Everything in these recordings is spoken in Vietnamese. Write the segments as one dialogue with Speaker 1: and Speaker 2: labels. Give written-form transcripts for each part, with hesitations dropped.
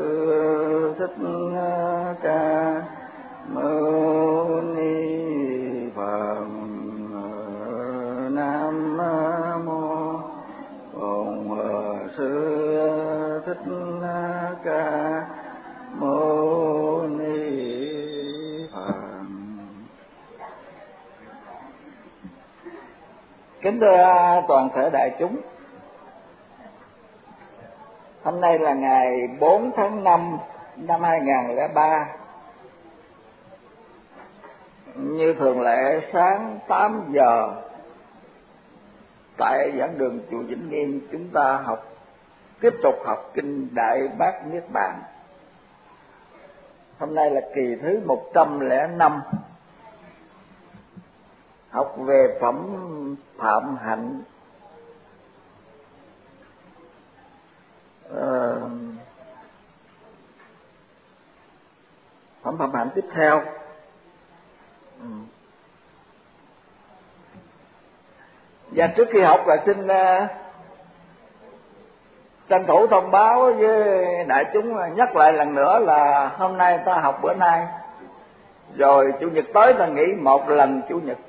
Speaker 1: Thích Ca Mâu Ni Phật. Nam mô Bổn Sư Thích Ca Mâu Ni Phật. Kính thưa toàn thể đại chúng, hôm nay là ngày 4 tháng 5 năm 2003. Như thường lệ, sáng 8 giờ tại giảng đường chùa Vĩnh Nghiêm, chúng ta tiếp tục học kinh Đại Bát Niết Bàn. Hôm nay là kỳ thứ 105, học về phẩm Phạm Hạnh. Phẩm Phạm Hạnh tiếp theo. Và trước khi học là xin tranh thủ thông báo với đại chúng, nhắc lại lần nữa là hôm nay ta học bữa nay, rồi chủ nhật tới ta nghỉ một lần chủ nhật,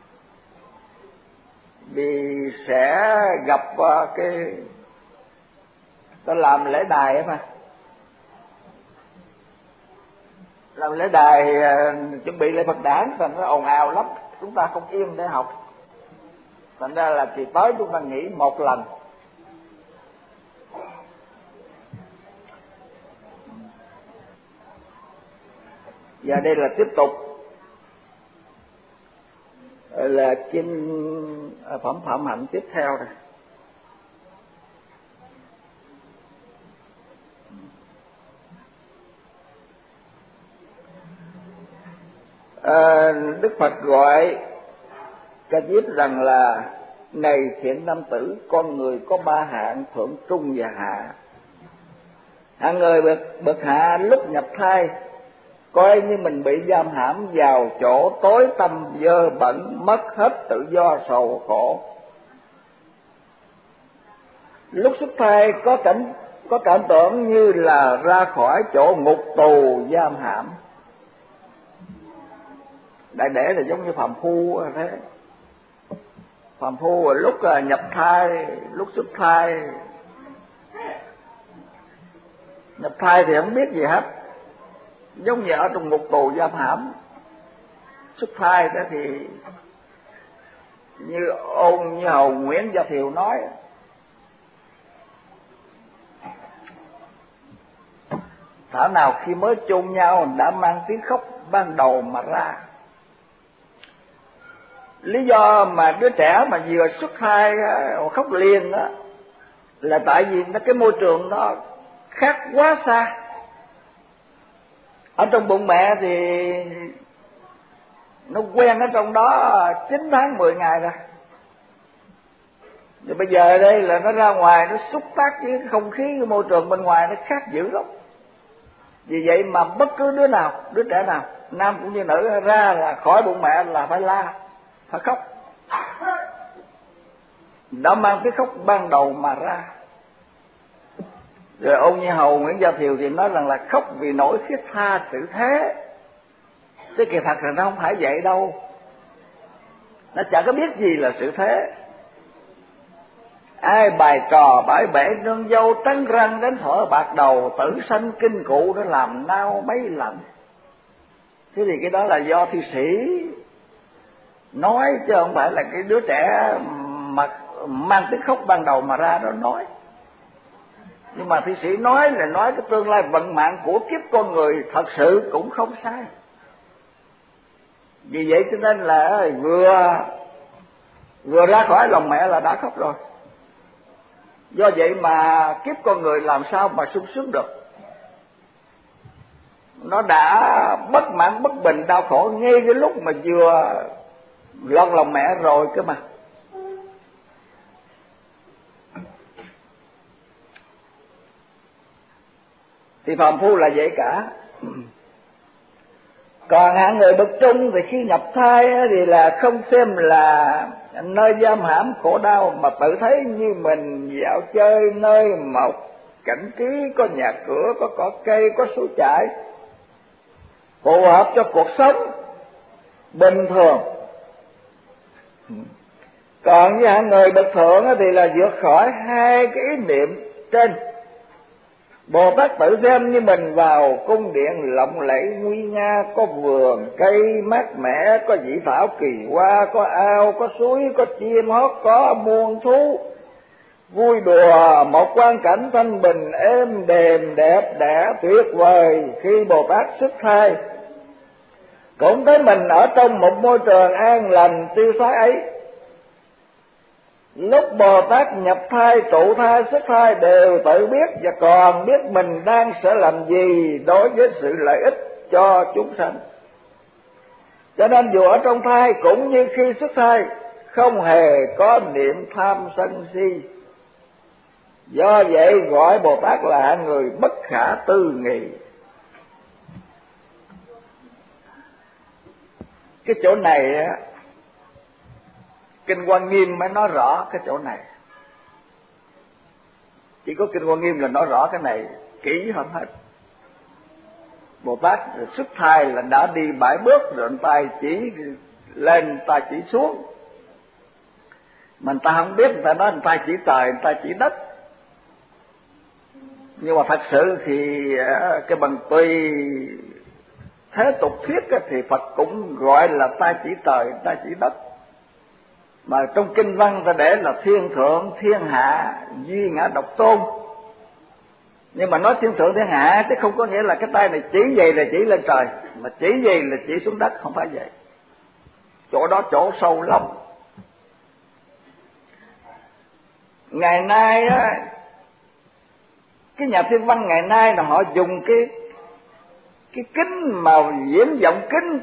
Speaker 1: vì sẽ gặp ta làm lễ đài mà. Làm lễ đài chuẩn bị lễ Phật đản, thành nó ồn ào lắm, chúng ta không yên để học. Thành ra là kỳ tới chúng ta nghỉ một lần. Và đây là tiếp tục là kinh phẩm Phạm Hạnh tiếp theo này. Đức Phật gọi Ca Diếp rằng là: này thiện nam tử, con người có ba hạng, thượng trung và hạ. Hạng người bậc hạ lúc nhập thai coi như mình bị giam hãm vào chỗ tối tăm dơ bẩn, mất hết tự do, sầu khổ. Lúc xuất thai có cảm tưởng như là ra khỏi chỗ ngục tù giam hãm. Đại để là giống như phàm phu thế. Phàm phu lúc nhập thai, lúc xuất thai. Nhập thai thì không biết gì hết, giống như ở trong ngục tù giam hãm. Xuất thai đó thì như Ôn Như Hầu Nguyễn Gia Thiều nói, thảo nào khi mới chôn nhau đã mang tiếng khóc ban đầu mà ra. Lý do mà đứa trẻ mà vừa xuất thai khóc liền đó là tại vì cái môi trường nó khác quá xa. Ở trong bụng mẹ thì nó quen ở trong đó 9 tháng 10 ngày rồi. Rồi bây giờ đây là nó ra ngoài, nó xúc tác với cái không khí, cái môi trường bên ngoài nó khác dữ lắm. Vì vậy mà bất cứ đứa trẻ nào, nam cũng như nữ, ra là khỏi bụng mẹ là phải la, phải khóc. Đã mang cái khóc ban đầu mà ra. Rồi Ôn Như Hầu Nguyễn Gia Thiều thì nói rằng là khóc vì nỗi thiết tha sự thế. Thế kỳ thật là nó không phải vậy đâu. Nó chẳng có biết gì là sự thế. Ai bài trò bãi bể nương dâu, trắng răng đến thở bạc đầu, tử sanh kinh cụ nó làm nao mấy lần. Thế thì cái đó là do thi sĩ nói, chứ không phải là cái đứa trẻ mà mang tiếng khóc ban đầu mà ra đó nói. Nhưng mà thi sĩ nói là nói cái tương lai vận mạng của kiếp con người, thật sự cũng không sai. Vì vậy cho nên là vừa ra khỏi lòng mẹ là đã khóc rồi. Do vậy mà kiếp con người làm sao mà sung sướng được. Nó đã bất mãn bất bình đau khổ ngay cái lúc mà vừa lọt lòng mẹ rồi cơ mà. Thì phàm phu là vậy cả. Còn hạng người bậc trung thì khi nhập thai thì là không xem là nơi giam hãm khổ đau, mà tự thấy như mình dạo chơi nơi một cảnh trí, có nhà cửa, có cỏ cây, có suối chảy, phù hợp cho cuộc sống bình thường. Còn với hạng người bậc thượng thì là vượt khỏi hai cái ý niệm trên. Bồ Tát tự xem như mình vào cung điện lộng lẫy nguy nga, có vườn cây mát mẻ, có dĩ thảo kỳ hoa, có ao, có suối, có chim hót, có muôn thú vui đùa, một quang cảnh thanh bình êm đềm đẹp đẽ tuyệt vời. Khi Bồ Tát xuất thai cũng thấy mình ở trong một môi trường an lành tiêu sái ấy. Lúc Bồ Tát nhập thai, trụ thai, xuất thai đều tự biết và còn biết mình đang sẽ làm gì đối với sự lợi ích cho chúng sanh. Cho nên dù ở trong thai cũng như khi xuất thai không hề có niệm tham sân si. Do vậy gọi Bồ Tát là hạng người bất khả tư nghị. Cái chỗ này á, Kinh Hoa Nghiêm mới nói rõ cái chỗ này. Chỉ có Kinh Hoa Nghiêm là nói rõ cái này kỹ hơn hết. Bồ Tát xuất thai là đã đi 7 bước rồi, tay chỉ lên, tay chỉ xuống. Mà người ta không biết, người ta nói người ta chỉ trời, người ta chỉ đất. Nhưng mà thật sự thì cái bằng tùy thế tục thuyết thì Phật cũng gọi là ta chỉ trời, ta chỉ đất. Mà trong kinh văn ta để là thiên thượng thiên hạ duy ngã độc tôn. Nhưng mà nói thiên thượng thiên hạ chứ không có nghĩa là cái tay này chỉ vậy là chỉ lên trời, mà chỉ vậy là chỉ xuống đất, không phải vậy. Chỗ đó chỗ sâu lắm. Ngày nay á, cái nhà thiên văn ngày nay là họ dùng cái kính màu viễn vọng kính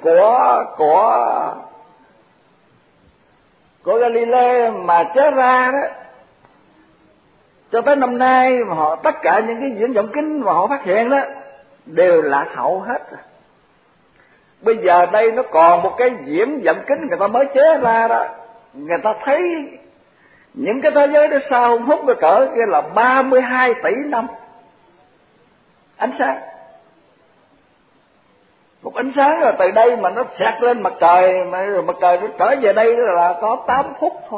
Speaker 1: của Galilei mà chế ra đó. Cho tới năm nay mà họ tất cả những cái viễn vọng kính mà họ phát hiện đó đều lạc hậu hết rồi. Bây giờ đây nó còn một cái viễn vọng kính người ta mới chế ra đó, người ta thấy những cái thế giới đó sao hút cái cỡ kia là 32 tỷ năm ánh sáng. Một ánh sáng rồi từ đây mà nó xẹt lên mặt trời, mà rồi mặt trời nó trở về đây là có 8 phút thôi.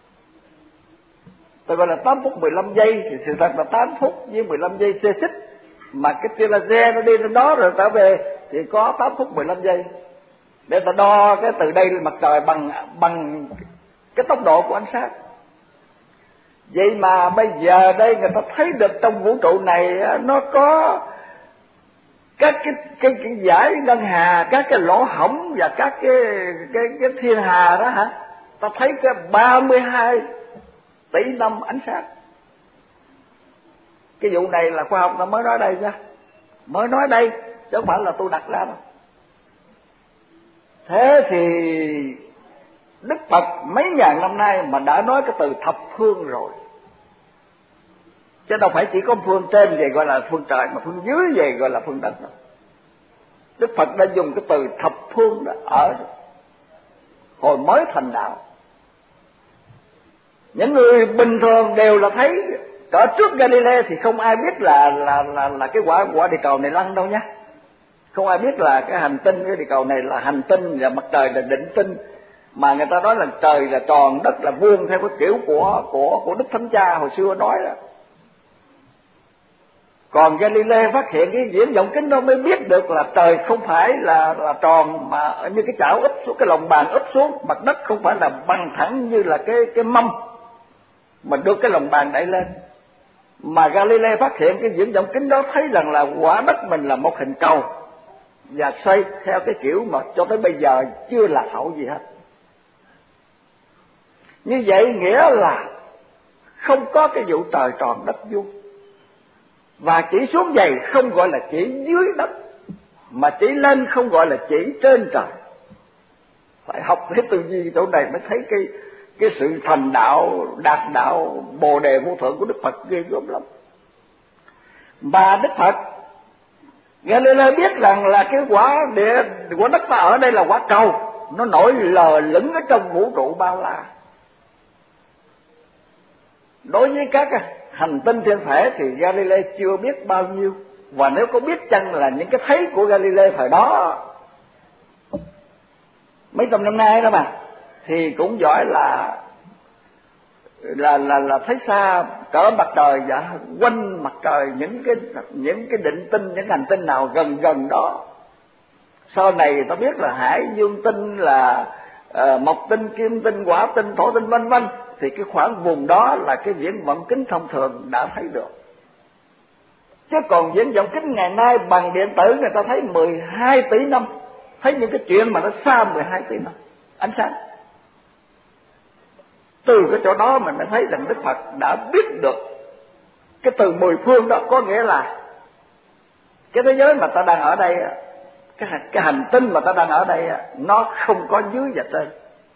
Speaker 1: Tôi gọi là 8 phút 15 giây, thì sự thật là 8 phút với 15 giây xê xích. Mà cái tia laser nó đi lên đó rồi trở về thì có 8 phút 15 giây. Để ta đo cái từ đây lên mặt trời bằng cái tốc độ của ánh sáng. Vậy mà bây giờ đây người ta thấy được trong vũ trụ này nó có các cái dải ngân hà, các cái lỗ hổng và các cái thiên hà đó hả? Ta thấy cái 32 tỷ năm ánh sáng. Cái vụ này là khoa học ta mới nói đây ra, mới nói đây chứ không phải là tôi đặt ra đâu. Thế thì Đức Phật mấy ngàn năm nay mà đã nói cái từ thập phương rồi, chứ đâu phải chỉ có phương trên về gọi là phương trời, mà phương dưới về gọi là phương đất đâu. Đức Phật đã dùng cái từ thập phương đó ở hồi mới thành đạo. Những người bình thường đều là thấy, cỡ trước Galilei thì không ai biết là cái quả địa cầu này lăn đâu nhé. Không ai biết là cái hành tinh, cái địa cầu này là hành tinh và mặt trời là định tinh. Mà người ta nói là trời là tròn, đất là vuông theo cái kiểu của Đức Thánh Cha hồi xưa nói đó. Còn Galilei phát hiện cái viễn vọng kính đó mới biết được là trời không phải là tròn mà như cái chảo úp xuống, cái lòng bàn úp xuống, mặt đất không phải là bằng thẳng như là cái mâm mà đưa cái lòng bàn đẩy lên. Mà Galilei phát hiện cái viễn vọng kính đó thấy rằng là quả đất mình là một hình cầu và xoay theo cái kiểu mà cho tới bây giờ chưa lạc hậu gì hết. Như vậy nghĩa là không có cái vụ trời tròn đất vuông. Và chỉ xuống dày không gọi là chỉ dưới đất, mà chỉ lên không gọi là chỉ trên trời. Phải học cái tư duy chỗ này mới thấy cái sự thành đạo, đạt đạo, bồ đề vô thượng của Đức Phật ghê gớm lắm. Mà Đức Phật Galilei biết rằng là cái quả đất ta ở đây là quả cầu, nó nổi lờ lững ở trong vũ trụ bao la. Đối với các hành tinh thiên thể thì Galilei chưa biết bao nhiêu, và nếu có biết chăng là những cái thấy của Galilei thời đó mấy trăm năm nay đó mà, thì cũng giỏi là thấy xa cỡ mặt trời và quanh mặt trời những cái định tinh, những hành tinh nào gần đó. Sau này ta biết là hải dương tinh, là mộc tinh, kim tinh, hỏa tinh, thổ tinh vân vân, thì cái khoảng vùng đó là cái viễn vọng kính thông thường đã thấy được. Chứ còn viễn vọng kính ngày nay bằng điện tử người ta thấy 12 tỷ năm, thấy những cái chuyện mà nó xa 12 tỷ năm ánh sáng. Từ cái chỗ đó mình mới thấy rằng Đức Phật đã biết được cái từ mười phương đó, có nghĩa là cái thế giới mà ta đang ở đây, cái hành tinh mà ta đang ở đây, nó không có dưới và trên,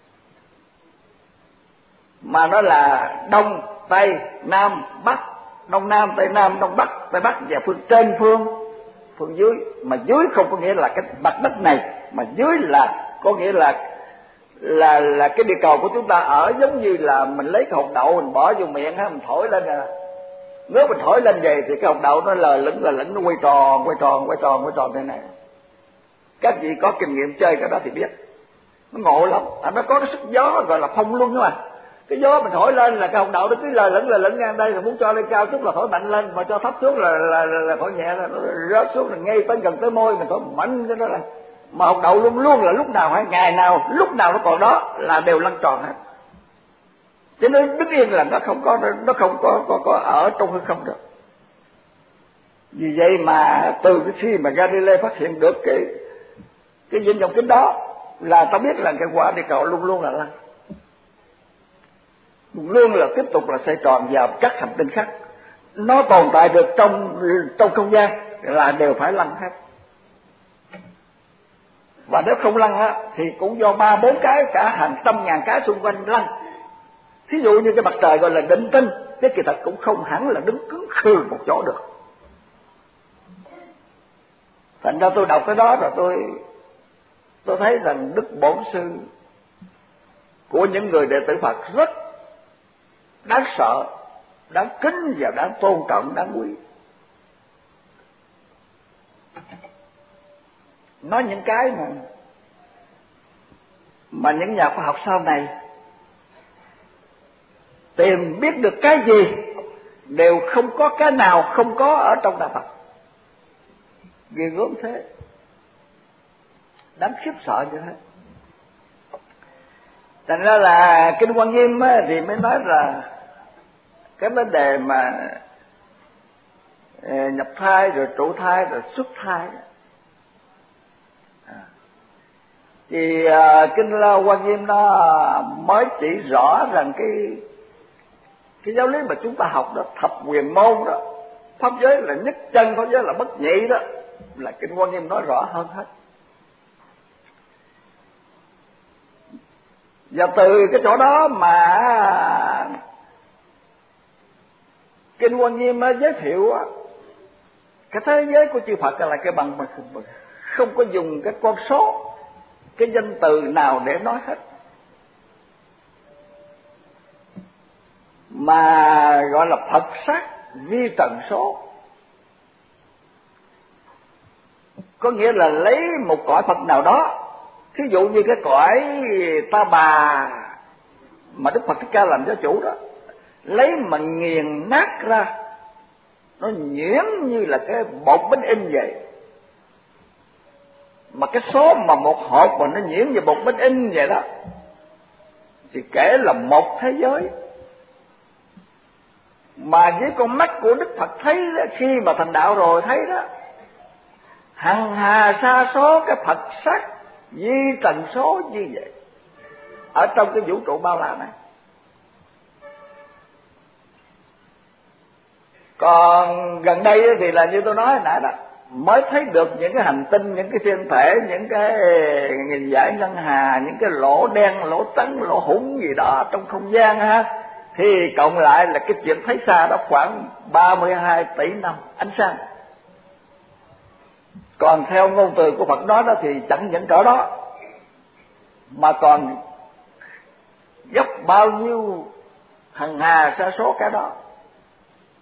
Speaker 1: mà nó là đông tây nam bắc, đông nam tây nam, đông bắc tây bắc, và phương trên phương dưới. Mà dưới không có nghĩa là cái mặt đất này, mà dưới là có nghĩa là cái địa cầu của chúng ta ở, giống như là mình lấy cái hột đậu mình bỏ vô miệng ha, mình thổi lên nè. Nếu mình thổi lên vậy thì cái hột đậu nó lờ lửng nó quay tròn thế này. Các vị có kinh nghiệm chơi cái đó thì biết, nó ngộ lắm. Nó có cái sức gió gọi là phong luân mà. Cái gió mình thổi lên là cái hột đậu nó cứ lờ lửng ngang đây, rồi muốn cho lên cao chút là thổi mạnh lên, mà cho thấp xuống là thổi nhẹ, là nó rớt xuống, là ngay tới gần tới môi mình thổi mạnh cái đó là. Mà hột đậu luôn luôn là lúc nào hay ngày nào lúc nào nó còn đó là đều lăn tròn hết, cho nên đứng yên là nó không có ở trong hư không được. Vì vậy mà từ cái khi mà Galilei phát hiện được cái viễn vọng kính đó, là ta biết là cái quả địa cầu luôn luôn là lăn, luôn là tiếp tục là xoay tròn vào các hành tinh khác. Nó tồn tại được trong không gian là đều phải lăn hết. Và nếu không lăn á thì cũng do 3-4 cái, cả hàng trăm ngàn cái xung quanh lăn. Thí dụ như cái mặt trời gọi là định tinh, cái kỳ thật cũng không hẳn là đứng cứng khư một chỗ được. Thành ra tôi đọc cái đó rồi tôi thấy rằng Đức Bổn Sư của những người đệ tử Phật rất đáng sợ, đáng kính và đáng tôn trọng, đáng quý. Nói những cái mà những nhà khoa học sau này tìm biết được cái gì đều không có cái nào không có ở trong đạo Phật. Ghê gớm thế, đáng khiếp sợ như thế. Thành ra là Kinh Quan Nghiêm thì mới nói là cái vấn đề mà nhập thai rồi trụ thai rồi xuất thai, thì Kinh Quan Nghiêm nó mới chỉ rõ rằng cái giáo lý mà chúng ta học đó, thập quyền môn đó, pháp giới là nhất chân, pháp giới là bất nhị đó, là Kinh Quan Nghiêm nói rõ hơn hết. Và từ cái chỗ đó mà Kinh Quan Nghiêm giới thiệu cái thế giới của chư Phật là cái bằng không có dùng cái con số, cái danh từ nào để nói hết, mà gọi là Phật sát vi trần số. Có nghĩa là lấy một cõi Phật nào đó, thí dụ như cái cõi Ta Bà mà Đức Phật Thích Ca làm giáo chủ đó, lấy mà nghiền nát ra, nó nhuyễn như là cái bột bánh in vậy. Mà cái số mà một hộp mà nó nhuyễn như bột bánh in vậy đó, thì kể là một thế giới. Mà với con mắt của Đức Phật thấy đó, khi mà thành đạo rồi thấy đó, hằng hà sa số cái Phật sắc di trần số như vậy ở trong cái vũ trụ bao la này. Còn gần đây thì là như tôi nói hồi nãy đó, mới thấy được những cái hành tinh, những cái thiên thể, những cái nghìn dải ngân hà, những cái lỗ đen, lỗ trắng, lỗ hủng gì đó trong không gian ha, thì cộng lại là cái chuyện thấy xa đó khoảng 32 tỷ năm ánh sáng. Còn theo ngôn từ của Phật nói đó thì chẳng những cỡ đó, mà còn gấp bao nhiêu hằng hà sa số cái đó.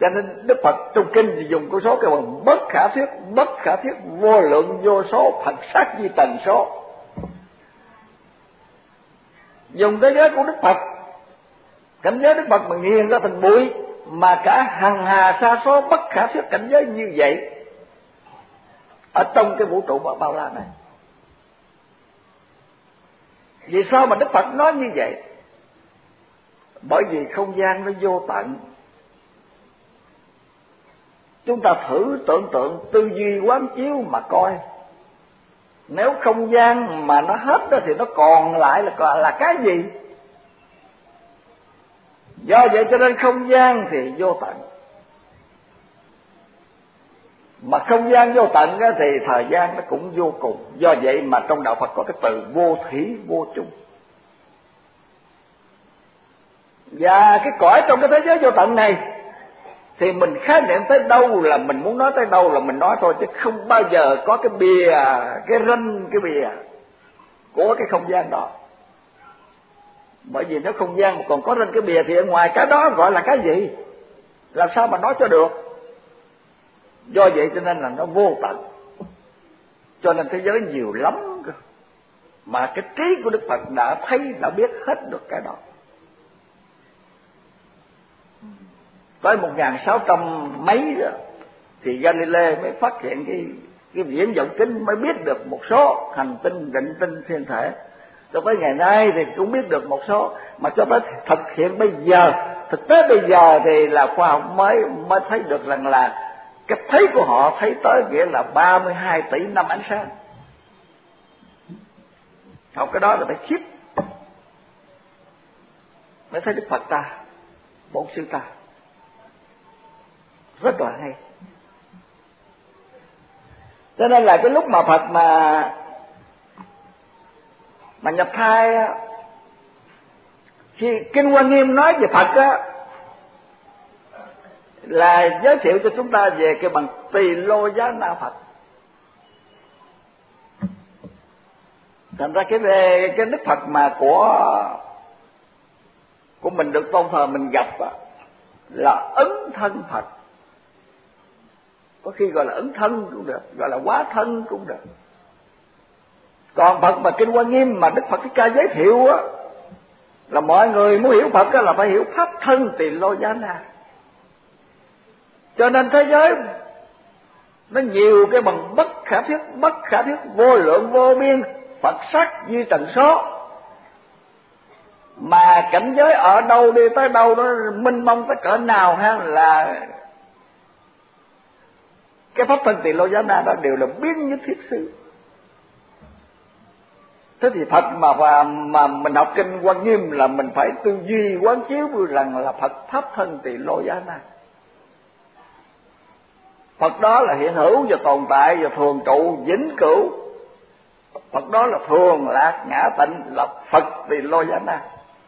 Speaker 1: Cho nên Đức Phật trong kinh thì dùng câu số cái bằng bất khả thuyết vô lượng vô số Phật sát di tần số. Dùng thế giới của Đức Phật, cảnh giới Đức Phật mà nghiền ra thành bụi, mà cả hằng hà sa số bất khả thuyết cảnh giới như vậy ở trong cái vũ trụ bao la này. Vì sao mà Đức Phật nói như vậy? Bởi vì không gian nó vô tận. Chúng ta thử tưởng tượng tư duy quán chiếu mà coi, nếu không gian mà nó hết đó thì nó còn lại là cái gì? Do vậy cho nên không gian thì vô tận. Mà không gian vô tận đó thì thời gian nó cũng vô cùng. Do vậy mà trong đạo Phật có cái từ vô thủy vô chung. Và cái cõi trong cái thế giới vô tận này thì mình khái niệm tới đâu là mình muốn nói tới đâu là mình nói thôi, chứ không bao giờ có cái bìa, cái ranh, cái bìa của cái không gian đó. Bởi vì nếu không gian mà còn có ranh cái bìa thì ở ngoài cái đó gọi là cái gì? Làm sao mà nói cho được? Do vậy cho nên là nó vô tận. Cho nên thế giới nhiều lắm cơ. Mà cái trí của Đức Phật đã thấy, đã biết hết được cái đó. Tới 1600 mấy rồi thì Galilei mới phát hiện cái viễn vọng kính, mới biết được một số hành tinh, định tinh, thiên thể. Cho tới ngày nay thì cũng biết được một số, mà cho tới thực hiện bây giờ, thực tế bây giờ thì là khoa học mới thấy được rằng là cái thấy của họ thấy tới nghĩa là 32 tỷ năm ánh sáng. Học cái đó là phải khiếp mới thấy Đức Phật ta, Bổn Sư ta. Rất là hay. Cho nên là cái lúc mà Phật mà nhập thai, khi Kinh Hoa Nghiêm nói về Phật á, là giới thiệu cho chúng ta về cái bằng Tỳ Lô Giá Na Phật. Thành ra cái Đức Phật mà của mình được tôn thờ, mình gặp á, là ấn thân Phật. Có khi gọi là ấn thân cũng được, gọi là hóa thân cũng được. Còn Phật mà Kinh Hoa Nghiêm mà Đức Phật Thích Ca giới thiệu á, là mọi người muốn hiểu Phật á là phải hiểu pháp thân Tỳ Lô Giá Na. Cho nên thế giới nó nhiều cái bằng bất khả thuyết vô lượng vô biên Phật sắc duy tần số. Mà cảnh giới ở đâu đi tới đâu nó mênh mông tới cỡ nào ha, là cái pháp thân Tỳ Lô Giá Na đó đều là biến nhất thiết xứ. Thế thì Phật mà mình học Kinh Hoa Nghiêm là mình phải tư duy quán chiếu rằng là Phật pháp thân Tỳ Lô Giá Na. Phật đó là hiện hữu và tồn tại và thường trụ vĩnh cửu. Phật đó là thường lạc ngã tịnh, là Phật Tỳ Lô Giá Na.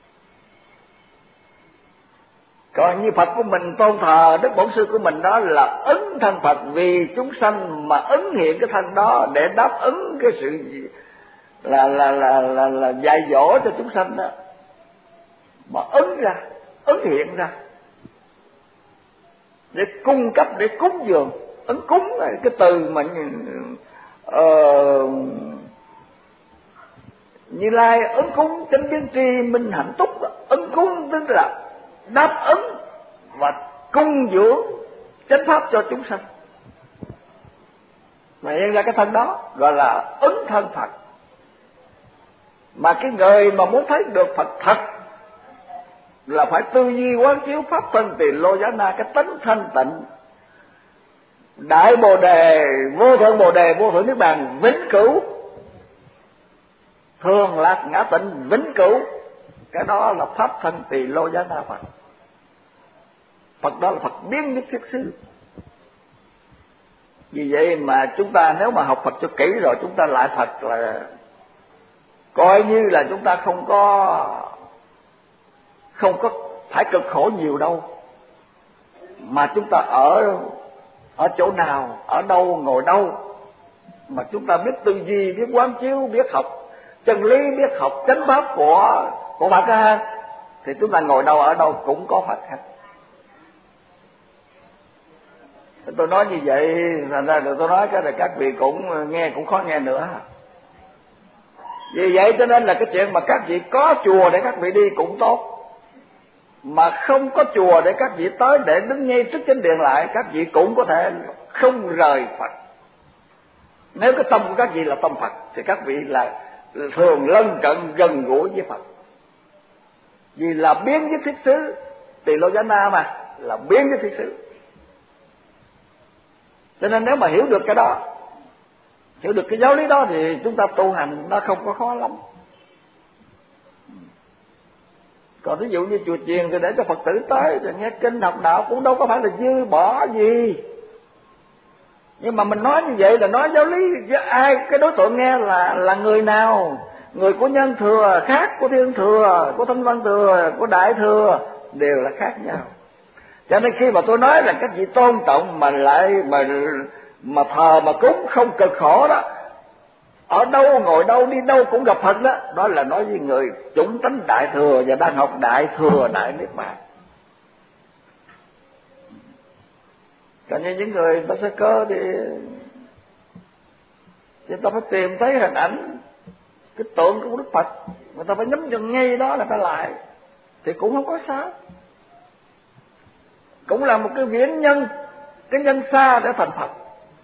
Speaker 1: Còn như Phật của mình tôn thờ Đức Bổn Sư của mình đó là ứng thân Phật, vì chúng sanh mà ứng hiện cái thân đó để đáp ứng cái sự là dạy dỗ cho chúng sanh đó, mà ứng hiện ra để cung cấp, để cúng dường. Ứng cúng là cái từ mà Như Lai ứng cúng chánh kiến tri minh hạnh túc. Ứng cúng tức là đáp ứng và cung dưỡng chánh pháp cho chúng sanh, mà hiện ra cái thân đó gọi là ứng thân Phật. Mà cái người mà muốn thấy được Phật thật là phải tư duy quán chiếu pháp thân Tỳ Lô Giá Na, cái tánh thanh tịnh, đại bồ đề, vô thượng niết bàn vĩnh cửu, thường lạc ngã tịnh vĩnh cửu. Cái đó là pháp thân Tỳ Lô Giá Na Phật. Phật đó là Phật biến nhất thiết xứ. Vì vậy mà chúng ta nếu mà học Phật cho kỹ rồi, chúng ta lại Phật là coi như là chúng ta không có phải cực khổ nhiều đâu, mà chúng ta ở chỗ nào, ở đâu, ngồi đâu mà chúng ta biết tư duy, biết quán chiếu, biết học chân lý, biết học chánh pháp của Phật ha, thì chúng ta ngồi đâu ở đâu cũng có Phật hết. Tôi nói như vậy, thành ra tôi nói cái là các vị cũng nghe cũng khó nghe nữa. Vì vậy cho nên là cái chuyện mà các vị có chùa để các vị đi cũng tốt, mà không có chùa để các vị tới để đứng ngay trước chánh điện lại, các vị cũng có thể không rời Phật. Nếu cái tâm của các vị là tâm Phật thì các vị là thường lân cận gần gũi với Phật. Vì là biến với thiết xứ, Tỳ Lô Giá Na mà là biến với thiết xứ. Cho nên nếu mà hiểu được cái đó, hiểu được cái giáo lý đó thì chúng ta tu hành nó không có khó lắm. Còn ví dụ như chùa chiền thì để cho Phật tử tới rồi nghe kinh học đạo cũng đâu có phải là dư bỏ gì. Nhưng mà mình nói như vậy là nói giáo lý với ai, cái đối tượng nghe là người nào, người của nhân thừa khác, của thiên thừa, của thanh văn thừa, của đại thừa đều là khác nhau. Cho nên khi mà tôi nói là các vị tôn trọng mà lại mà thờ mà cúng không cực khổ đó, ở đâu ngồi đâu đi đâu cũng gặp Phật đó, đó là nói với người chủng tánh đại thừa và đang học đại thừa đại niết bàn. Cho nên những người ta sẽ cơ thì ta phải tìm thấy hình ảnh cái tượng của Đức Phật, người ta phải nhắm chân ngay đó là ta lại thì cũng không có sao, cũng là một cái viễn nhân, cái nhân xa để thành Phật.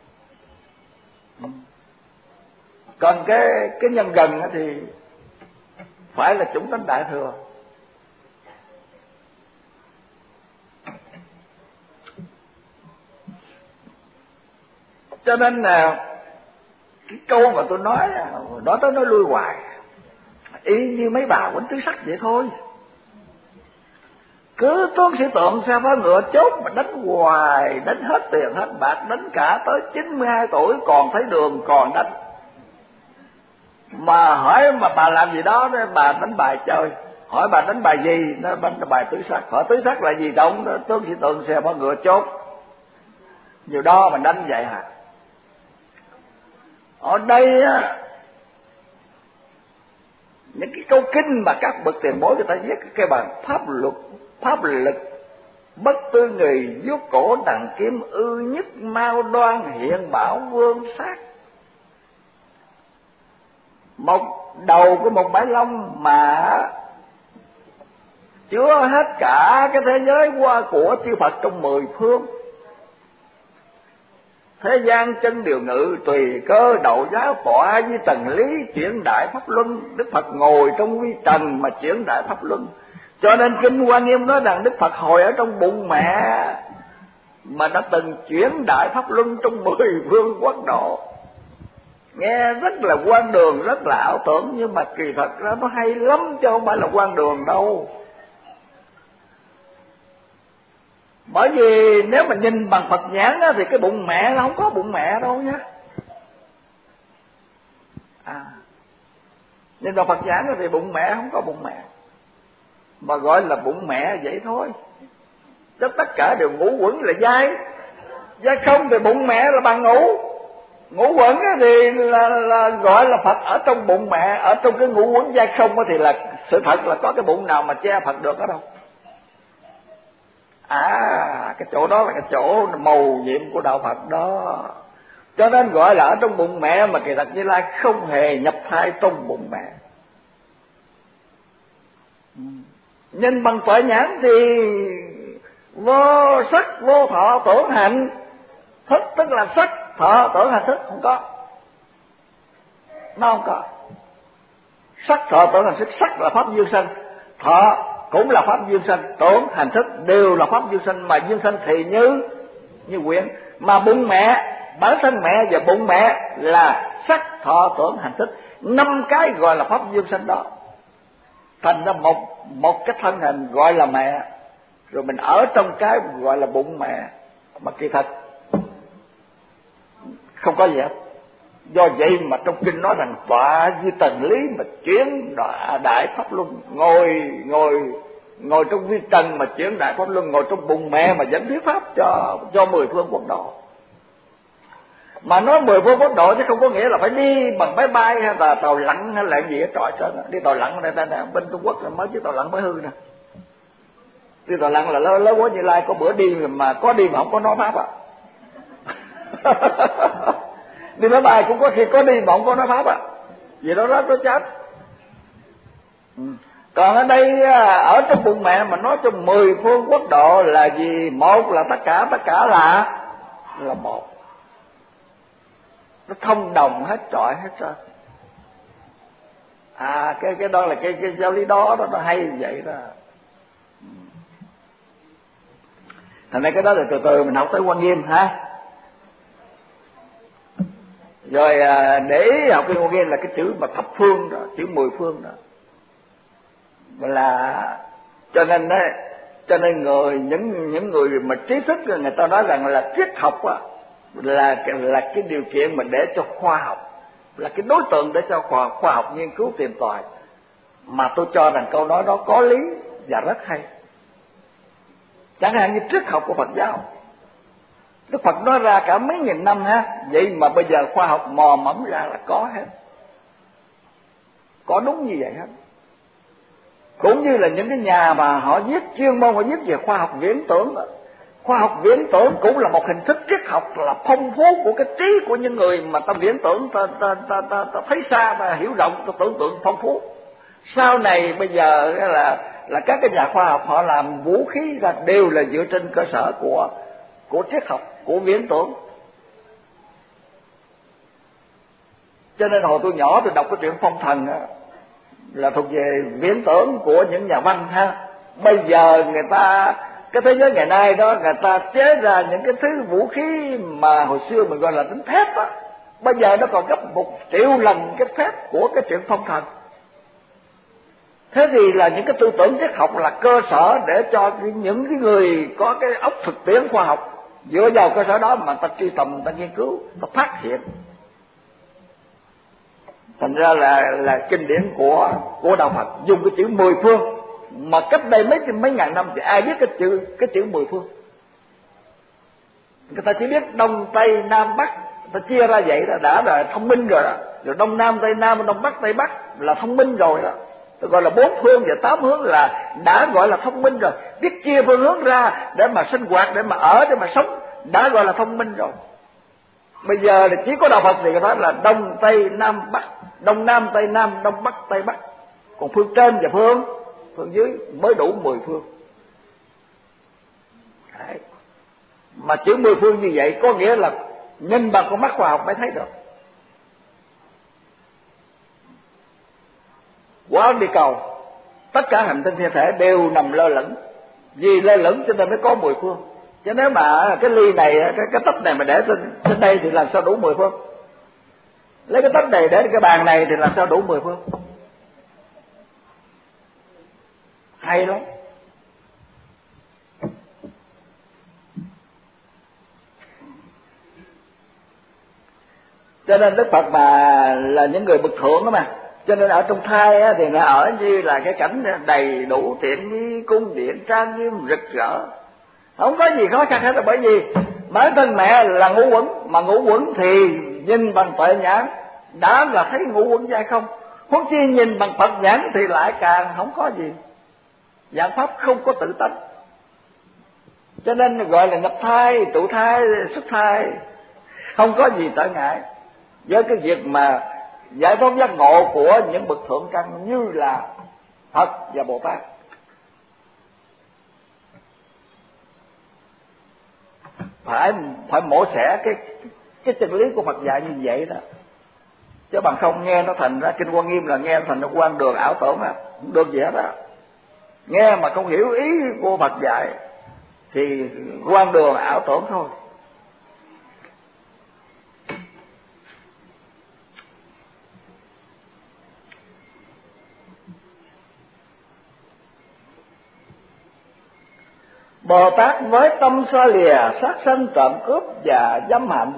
Speaker 1: Còn cái nhân gần thì phải là chủng tánh đại thừa. Cho nên là cái câu mà tôi nói đó tới nói lui hoài, y như mấy bà quýnh tứ sắc vậy thôi. Cứ tướng sĩ tượng xe phá ngựa chốt mà đánh hoài, đánh hết tiền hết bạc, đánh cả tới 92 tuổi còn thấy đường còn đánh. Mà hỏi mà bà làm gì đó, bà đánh bài chơi. Hỏi bà đánh bài gì, nó đánh bài tứ sắc. Hỏi tứ sắc là gì đâu, tướng sĩ tượng xe phá ngựa chốt. Nhiều đó mà đánh vậy hả? Ở đây những cái câu kinh mà các bậc tiền bối người ta viết cái bằng pháp lực bất tư nghì vuốt cổ đằng kiếm ư nhất mau đoan hiện bảo vương sát. Một đầu của một bãi long mà chứa hết cả cái thế giới qua của chư Phật trong 10 phương. Thế gian chân điều ngự tùy cơ đậu giáo tọa với tần lý chuyển đại pháp luân. Đức Phật ngồi trong vi trần mà chuyển đại pháp luân. Cho nên kinh Hoa Nghiêm nói rằng Đức Phật hồi ở trong bụng mẹ mà đã từng chuyển đại pháp luân trong 10 phương quốc độ. Nghe rất là quan đường, rất là ảo tưởng, nhưng mà kỳ thật ra nó hay lắm chứ không phải là quan đường đâu. Bởi vì nếu mà nhìn bằng Phật nhãn đó, thì cái bụng mẹ nó không có bụng mẹ đâu nhá. Nhìn bằng Phật nhãn đó, thì bụng mẹ không có bụng mẹ, mà gọi là bụng mẹ vậy thôi. Chứ tất cả đều ngũ quẩn là dai, dai không thì bụng mẹ là bằng ngũ. Ngũ quẩn thì là gọi là Phật ở trong bụng mẹ. Ở trong cái ngũ quẩn dai không thì là sự thật là có cái bụng nào mà che Phật được đó đâu. Cái chỗ đó là cái chỗ mầu nhiệm của đạo Phật đó. Cho nên gọi là ở trong bụng mẹ, mà kỳ thật Như Lai không hề nhập thai trong bụng mẹ. Nhìn bằng tuệ nhãn thì vô sắc vô thọ tưởng hành thức, tức là sắc thọ tưởng hành thức không có, nó không có. Sắc thọ tưởng hành thức, sắc là pháp dương sanh, thọ cũng là pháp dương sanh, tưởng hành thức đều là pháp dương sanh, mà dương sanh thì như quyển. Mà bụng mẹ, bản thân mẹ và bụng mẹ là sắc thọ tưởng hành thức, 5 cái gọi là pháp dương sanh đó, thành ra một cái thân hình gọi là mẹ, rồi mình ở trong cái gọi là bụng mẹ, mà kỳ thật không có gì hết. Do vậy mà trong kinh nói rằng tọa như tần lý mà chuyển đại pháp luân, ngồi trong vi trần mà chuyển đại pháp luân, ngồi trong bụng mẹ mà dẫn thuyết pháp cho 10 phương quốc độ. Mà nói 10 phương quốc độ chứ không có nghĩa là phải đi bằng máy bay hay là tàu lặn hay là gì hết trọi trơn. Đi tàu lặn này bên Trung Quốc là mới chiếc tàu lặn mới hư nè. Đi tàu lặn là lớn quá Như Lai có bữa đi mà có đi mà không có nói pháp Đi máy bay cũng có khi có đi mà không có nói pháp á, vì đó rất nó chết. Còn ở đây ở trong bụng mẹ mà nói cho 10 phương quốc độ là gì? Một là tất cả là một. Nó thông đồng hết trọi hết trơn. Cái đó là cái giáo lý đó nó hay như vậy đó. Thành ra cái đó là từ từ mình học tới Quan Nghiêm ha. Rồi để học cái Quan Nghiêm là cái chữ mà thập phương đó, chữ 10 phương đó. Là cho nên những người mà trí thức người ta nói rằng là triết học á, là cái điều kiện mà để cho khoa học, là cái đối tượng để cho khoa học nghiên cứu tìm tòi. Mà tôi cho rằng câu nói đó có lý và rất hay. Chẳng hạn như triết học của Phật giáo, Đức Phật nói ra cả mấy nghìn năm ha, vậy mà bây giờ khoa học mò mẫm ra là có hết, có đúng như vậy hết. Cũng như là những cái nhà mà họ viết chuyên môn, họ viết về khoa học viễn tưởng. Khoa học viễn tưởng cũng là một hình thức triết học, là phong phú của cái trí của những người mà ta viễn tưởng, ta thấy xa, ta hiểu rộng, ta tưởng tượng phong phú. Sau này bây giờ là các cái nhà khoa học họ làm vũ khí ra đều là dựa trên cơ sở của triết học, của viễn tưởng. Cho nên hồi tôi nhỏ tôi đọc cái truyện Phong Thần đó, là thuộc về viễn tưởng của những nhà văn ha. Bây giờ người ta, cái thế giới ngày nay đó, người ta chế ra những cái thứ vũ khí mà hồi xưa mình gọi là tính thép á, bây giờ nó còn gấp 1 triệu lần cái thép của cái chuyện Phong Thần. Thế thì là những cái tư tưởng triết học là cơ sở để cho những cái người có cái óc thực tiễn khoa học dựa vào cơ sở đó mà ta truy tầm, ta nghiên cứu, ta phát hiện. Thành ra là kinh điển của đạo Phật dùng cái chữ 10 phương, mà cách đây mấy ngàn năm thì ai biết cái chữ 10 phương. Người ta chỉ biết Đông Tây Nam Bắc, ta chia ra vậy đó đã là thông minh rồi đó. Rồi Đông Nam Tây Nam, Đông Bắc Tây Bắc là thông minh rồi đó. Tôi gọi là 4 phương và 8 hướng là đã gọi là thông minh rồi. Biết chia phương hướng ra để mà sinh hoạt, để mà ở, để mà sống, đã gọi là thông minh rồi. Bây giờ thì chỉ có đạo Phật thì người ta là Đông Tây Nam Bắc, Đông Nam Tây Nam, Đông Bắc Tây Bắc. Còn phương trên và phương dưới mới đủ 10 phương. Đấy. Mà chữ 10 phương như vậy có nghĩa là nhìn bằng con mắt khoa học mới thấy được. Quá đi cầu, tất cả hành tinh thiên thể đều nằm lơ lửng. Vì lơ lửng cho nên mới có 10 phương. Chứ nếu mà cái ly này, cái tách này mà để trên đây thì làm sao đủ 10 phương? Lấy cái tách này để cái bàn này thì làm sao đủ 10 phương? Hay lắm. Cho nên Đức Phật mà là những người bậc thượng đó mà. Cho nên ở trong thai á, thì nó ở như là cái cảnh đầy đủ tiện nghi, cung điện trang nghiêm rực rỡ, không có gì khó khăn hết. Là bởi vì bản thân mẹ là ngũ uẩn, mà ngũ uẩn thì nhìn bằng tuệ nhãn đã là thấy ngũ uẩn hay không, huống chi nhìn bằng Phật nhãn thì lại càng không có gì. Dạng pháp không có tự tánh, cho nên gọi là nhập thai, tụ thai, xuất thai, không có gì trở ngại với cái việc mà giải thoát giác ngộ của những bậc thượng căn như là Phật và Bồ Tát. Phải mổ xẻ cái chân lý của Phật dạy như vậy đó, chứ bằng không nghe nó thành ra kinh Quan Nghiêm là nghe thành nó quan đường ảo tưởng à, không được gì hết á. Nghe mà không hiểu ý của Phật dạy thì quan đường ảo tưởng thôi. Bồ Tát với tâm xa lìa sát sanh trộm cướp và dâm hạnh,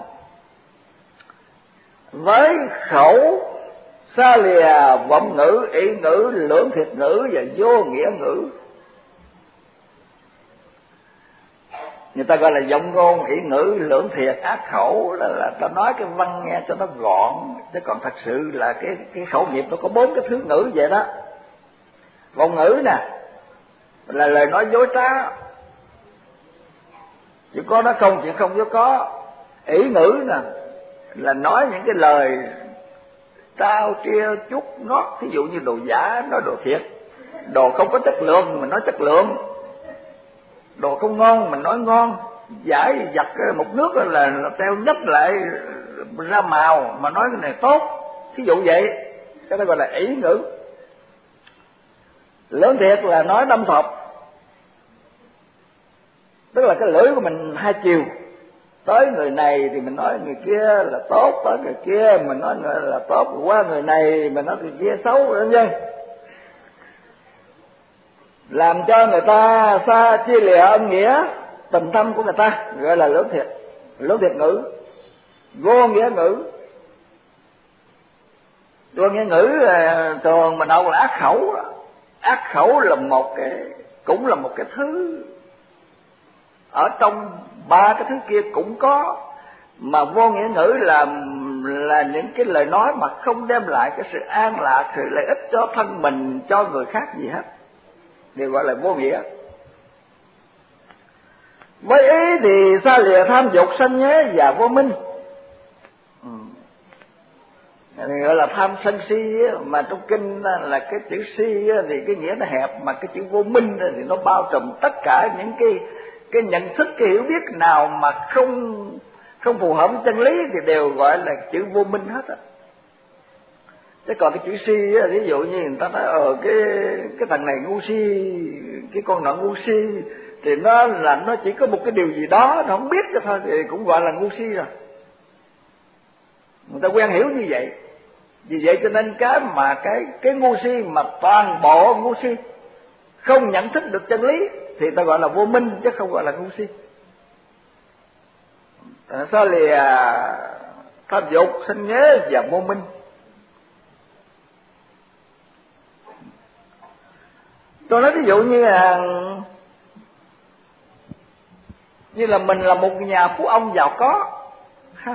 Speaker 1: với khẩu xa lìa vọng ngữ, ý ngữ, lưỡng thiệt ngữ và vô nghĩa ngữ. Người ta gọi là vọng ngôn, ý ngữ, lưỡng thiệt, ác khẩu, là ta nói cái văn nghe cho nó gọn, chứ còn thật sự là cái khẩu nghiệp nó có 4 cái thứ ngữ vậy đó. Vọng ngữ nè là lời nói dối trá, chuyện có nó không, chuyện không có có. Ỷ ngữ nè là nói những cái lời trao chia chút nót, thí dụ như đồ giả nói đồ thiệt, đồ không có chất lượng mình nói chất lượng, đồ không ngon mình nói ngon, giải giặt một nước là teo nhấp lại ra màu mà nói cái này tốt, thí dụ vậy, cái đó gọi là ỷ ngữ. Lưỡng thiệt là nói đâm thọc, tức là cái lưỡi của mình hai chiều, tới người này thì mình nói người kia là tốt, tới người kia mình nói người là tốt, qua người này mình nói người kia xấu, vân vân, làm cho người ta xa chia lìa ân nghĩa tình thâm của người ta, gọi là lưỡng thiệt. Lưỡng thiệt ngữ. Vô nghĩa ngữ. Vô nghĩa ngữ thường mình học là ác khẩu. Ác khẩu là một cái, cũng là một cái thứ ở trong ba cái thứ kia cũng có, mà vô nghĩa ngữ là những cái lời nói mà không đem lại cái sự an lạc, sự lợi ích cho thân mình, cho người khác gì hết, đều gọi là vô nghĩa. Với ý thì xa lìa tham dục sân nhế và vô minh, gọi là tham sân si, mà trong kinh là cái chữ si thì cái nghĩa nó hẹp, mà cái chữ vô minh thì nó bao trùm tất cả những cái nhận thức, cái hiểu biết nào mà không phù hợp với chân lý thì đều gọi là chữ vô minh hết á. Chứ còn cái chữ si ví dụ như người ta nói cái thằng này ngu si, cái con nợ ngu si, thì nó chỉ có một cái điều gì đó nó không biết cho thôi thì cũng gọi là ngu si rồi. Người ta quen hiểu như vậy. Vì vậy cho nên cái ngu si mà toàn bộ ngu si không nhận thức được chân lý thì ta gọi là vô minh, chứ không gọi là ngu si. Sao lìa tham dục sân nhế và vô minh. Tôi nói ví dụ như là mình là một nhà phú ông giàu có ha,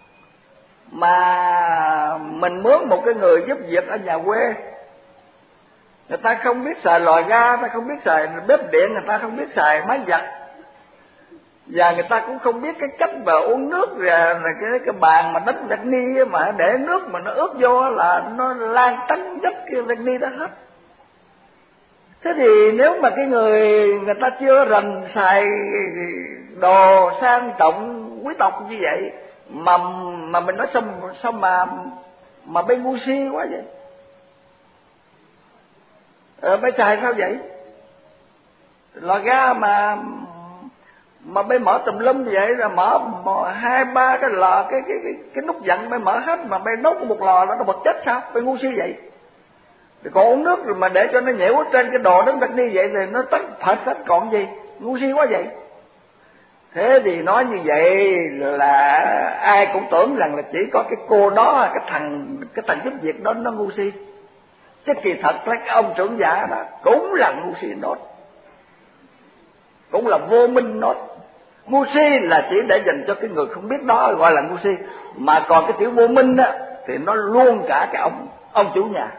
Speaker 1: mà mình mướn một cái người giúp việc ở nhà quê, người ta không biết xài lò ga, người ta không biết xài bếp điện, người ta không biết xài máy giặt, và người ta cũng không biết cái cách mà uống nước, và cái bàn mà đánh vạc ni mà để nước mà nó ướt vô là nó lan tánh chất cái vạc ni đó hết. Thế thì nếu mà cái người ta chưa rành xài đồ sang trọng quý tộc như vậy mà mình nói sao mà bên ngu si quá vậy? Bên xài sao vậy? Lò ga mà bên mở tùm lum vậy, rồi mở 2-3 cái lò, cái nút dặn bên mở hết, mà bên đốt một lò nó bật chết sao? Bên ngu si vậy? Thì còn uống nước rồi mà để cho nó nhễu ở trên cái đồ đánh bạc ni vậy thì nó tắt phật hết còn gì, ngu si quá vậy. Thế thì nói như vậy là ai cũng tưởng rằng là chỉ có cái cô đó, cái thằng giúp việc đó nó ngu si. Chứ kỳ thật là cái ông trưởng giả đó cũng là ngu si nốt, cũng là vô minh nốt. Ngu si là chỉ để dành cho cái người không biết đó gọi là ngu si, mà còn cái chữ vô minh á thì nó luôn cả cái ông chủ nhà.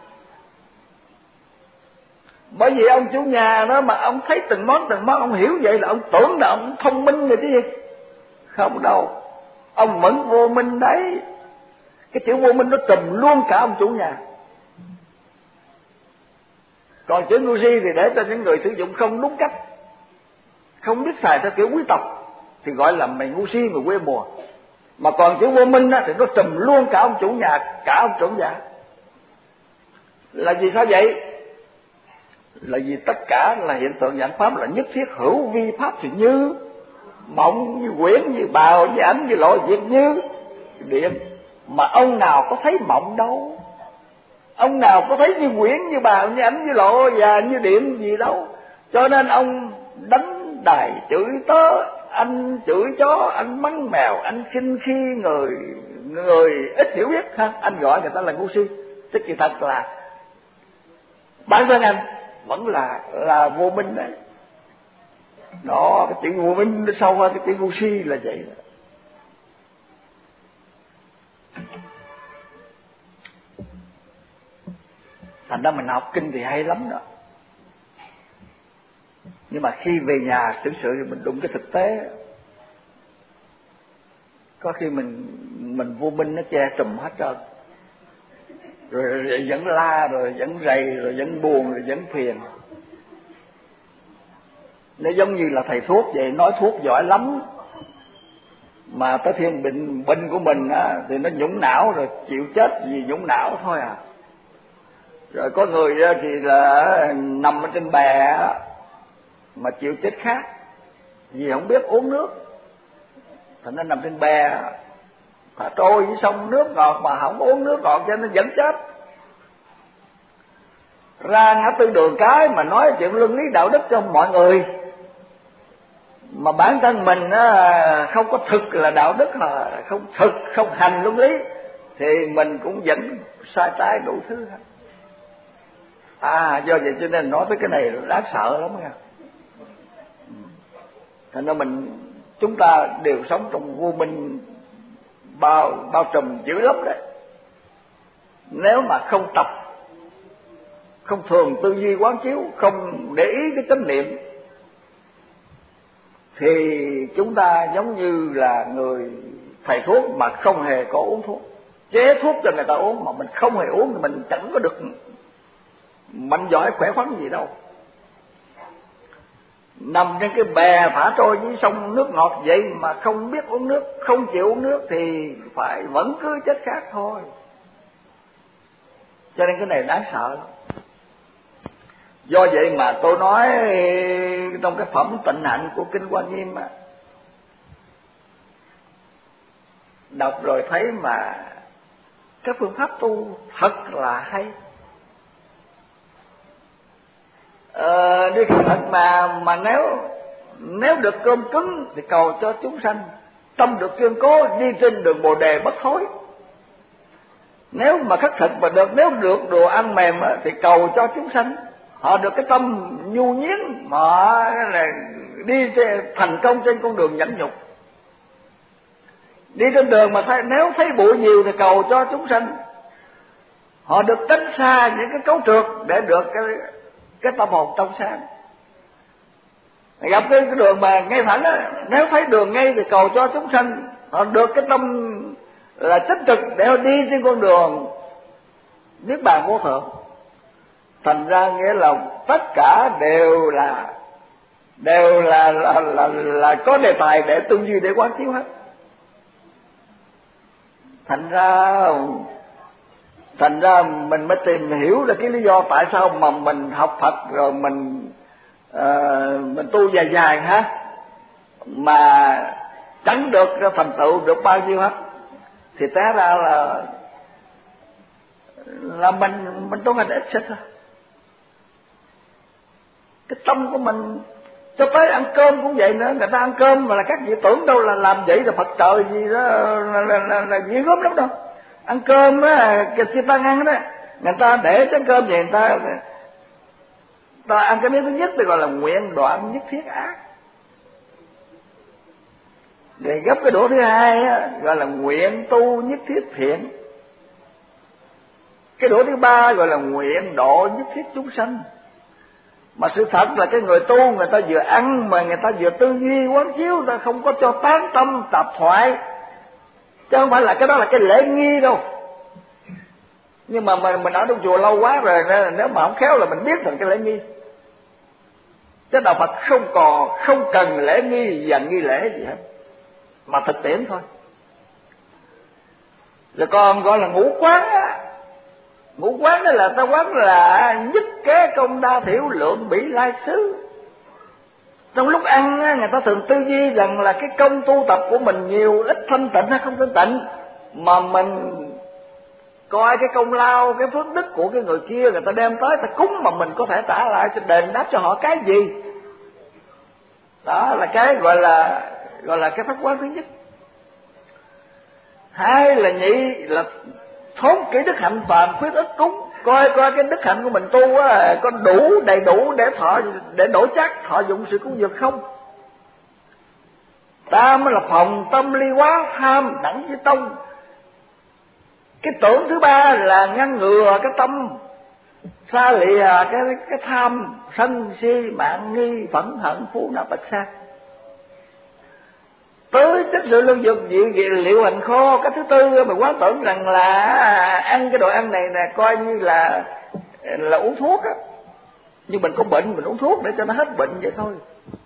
Speaker 1: Bởi vì ông chủ nhà đó mà ông thấy từng món ông hiểu vậy là ông tưởng là ông thông minh rồi chứ gì. Không đâu, ông vẫn vô minh đấy. Cái chữ vô minh nó trùm luôn cả ông chủ nhà. Còn chữ ngu si thì để cho những người sử dụng không đúng cách, không biết xài theo kiểu quý tộc thì gọi là mày ngu si mà quê mùa. Mà còn chữ vô minh á thì nó trùm luôn cả ông chủ nhà, cả ông trưởng giả. Là vì sao vậy? Là vì tất cả là hiện tượng dạng pháp là nhất thiết hữu vi pháp, thì như mộng, như quyển, như bào, như ảnh, như lộ, việc như điện. Mà ông nào có thấy mộng đâu, ông nào có thấy như quyển, như bào, như ảnh, như lộ và như điện gì đâu. Cho nên ông đánh đài chửi tớ, anh chửi chó, anh mắng mèo, anh khinh khi người ít hiểu biết ha, anh gọi người ta là ngu si. Tức kỳ thật là bản thân anh vẫn là vô minh đấy. Đó, cái chữ vô minh nó sâu hơn cái chữ ngu si là vậy đó. Thành ra mình học kinh thì hay lắm đó, nhưng mà khi về nhà xử sự thì mình đụng cái thực tế, có khi mình vô minh nó che trùm hết trơn, rồi vẫn la, rồi vẫn rầy, rồi vẫn buồn, rồi vẫn phiền. Nó giống như là thầy thuốc vậy, nói thuốc giỏi lắm mà tới thiên bệnh của mình á thì nó nhũng não, rồi chịu chết vì nhũng não thôi à. Rồi có người thì là nằm ở trên bè mà chịu chết khác vì không biết uống nước, thành nên nằm trên bè thả trôi dưới sông nước ngọt mà không uống nước ngọt cho nên vẫn chết. Ra ngã tư đường cái mà nói chuyện luân lý đạo đức cho mọi người, mà bản thân mình không có thực là đạo đức, là không thực, không hành luân lý, thì mình cũng vẫn sai trái đủ thứ hết. Do vậy cho nên nói tới cái này đáng sợ lắm nha. Thành ra chúng ta đều sống trong vô minh bao trùm dữ lắm đấy. Nếu mà không tập, không thường tư duy quán chiếu, không để ý cái chánh niệm, thì chúng ta giống như là người thầy thuốc mà không hề có uống thuốc, chế thuốc cho người ta uống mà mình không hề uống thì mình chẳng có được mạnh giỏi khỏe khoắn gì đâu. Nằm trên cái bè thả trôi dưới sông nước ngọt vậy mà không biết uống nước, không chịu uống nước thì vẫn cứ chết khát thôi. Cho nên cái này đáng sợ lắm. Do vậy mà tôi nói trong cái phẩm Tịnh Hạnh của Kinh Hoa Nghiêm á, đọc rồi thấy mà cái phương pháp tu thật là hay. Đi thật mà nếu được cơm cứng thì cầu cho chúng sanh, tâm được kiên cố, đi trên đường Bồ Đề bất thối. Nếu mà khất thực mà nếu được đồ ăn mềm thì cầu cho chúng sanh họ được cái tâm nhu nhuyễn mà đi thành công trên con đường nhẫn nhục. Đi trên đường mà nếu thấy bụi nhiều thì cầu cho chúng sanh họ được tránh xa những cái cấu trượt để được cái tâm hồn trong sáng. Gặp cái đường mà ngay thẳng á, nếu thấy đường ngay thì cầu cho chúng sanh họ được cái tâm là tích cực để họ đi trên con đường niết bàn vô thượng. Thành ra nghĩa là tất cả đều là có đề tài để tư duy, để quán chiếu hết. Thành ra mình mới tìm hiểu được cái lý do tại sao mà mình học Phật rồi mình tu dài mà chẳng được thành tựu được bao nhiêu hết. Thì té ra là mình tu hành ít xích thôi. Cái tâm của mình cho tới ăn cơm cũng vậy nữa. Người ta ăn cơm mà là các vị tưởng đâu là làm vậy là Phật trời gì đó là dữ gớm lắm đâu. Ăn cơm á, khi ta ăn đó, người ta để chén cơm vậy, người ta ăn cái miếng thứ nhất thì gọi là nguyện đoạn nhất thiết ác. Để gấp cái đũa thứ hai á, gọi là nguyện tu nhất thiết thiện. Cái đũa thứ ba gọi là nguyện độ nhất thiết chúng sanh. Mà sự thật là cái người tu, người ta vừa ăn mà người ta vừa tư duy quán chiếu, người ta không có cho tán tâm tạp thoại, chứ không phải là cái đó là cái lễ nghi đâu. Nhưng mà mình ở trong chùa lâu quá rồi, nếu mà không khéo là mình biết rằng cái lễ nghi. Chứ đạo Phật không cần lễ nghi và nghi lễ gì hết, mà thực tiễn thôi. Rồi còn gọi là ngũ quán á. Ngũ quán đó là ta quán là nhất kế công đa thiểu lượng bỉ lai xứ. Trong lúc ăn á, người ta thường tư duy rằng là cái công tu tập của mình nhiều ít thanh tịnh hay không thanh tịnh, mà mình coi cái công lao, cái phước đức của cái người kia người ta đem tới ta cúng mà mình có thể trả lại cho đền đáp cho họ cái gì. Đó là cái gọi là cái pháp quán thứ nhất. Hai là nhị là thốn kỹ đức hạnh phàm khuyết ức cúng, coi cái đức hạnh của mình tu á có đầy đủ để đổi chắc thọ dụng sự cúng dường không. Tam là phòng tâm ly quá tham đẳng với tông. Cái tưởng thứ ba là ngăn ngừa cái tâm xa lìa cái tham sân si mạng nghi phẫn hận phú não bạch sa. tới chất sự lương dược liệu hành khô. Cái thứ tư mà quán tưởng rằng là ăn cái đồ ăn này là coi như là uống thuốc á, nhưng mình có bệnh mình uống thuốc để cho nó hết bệnh vậy thôi,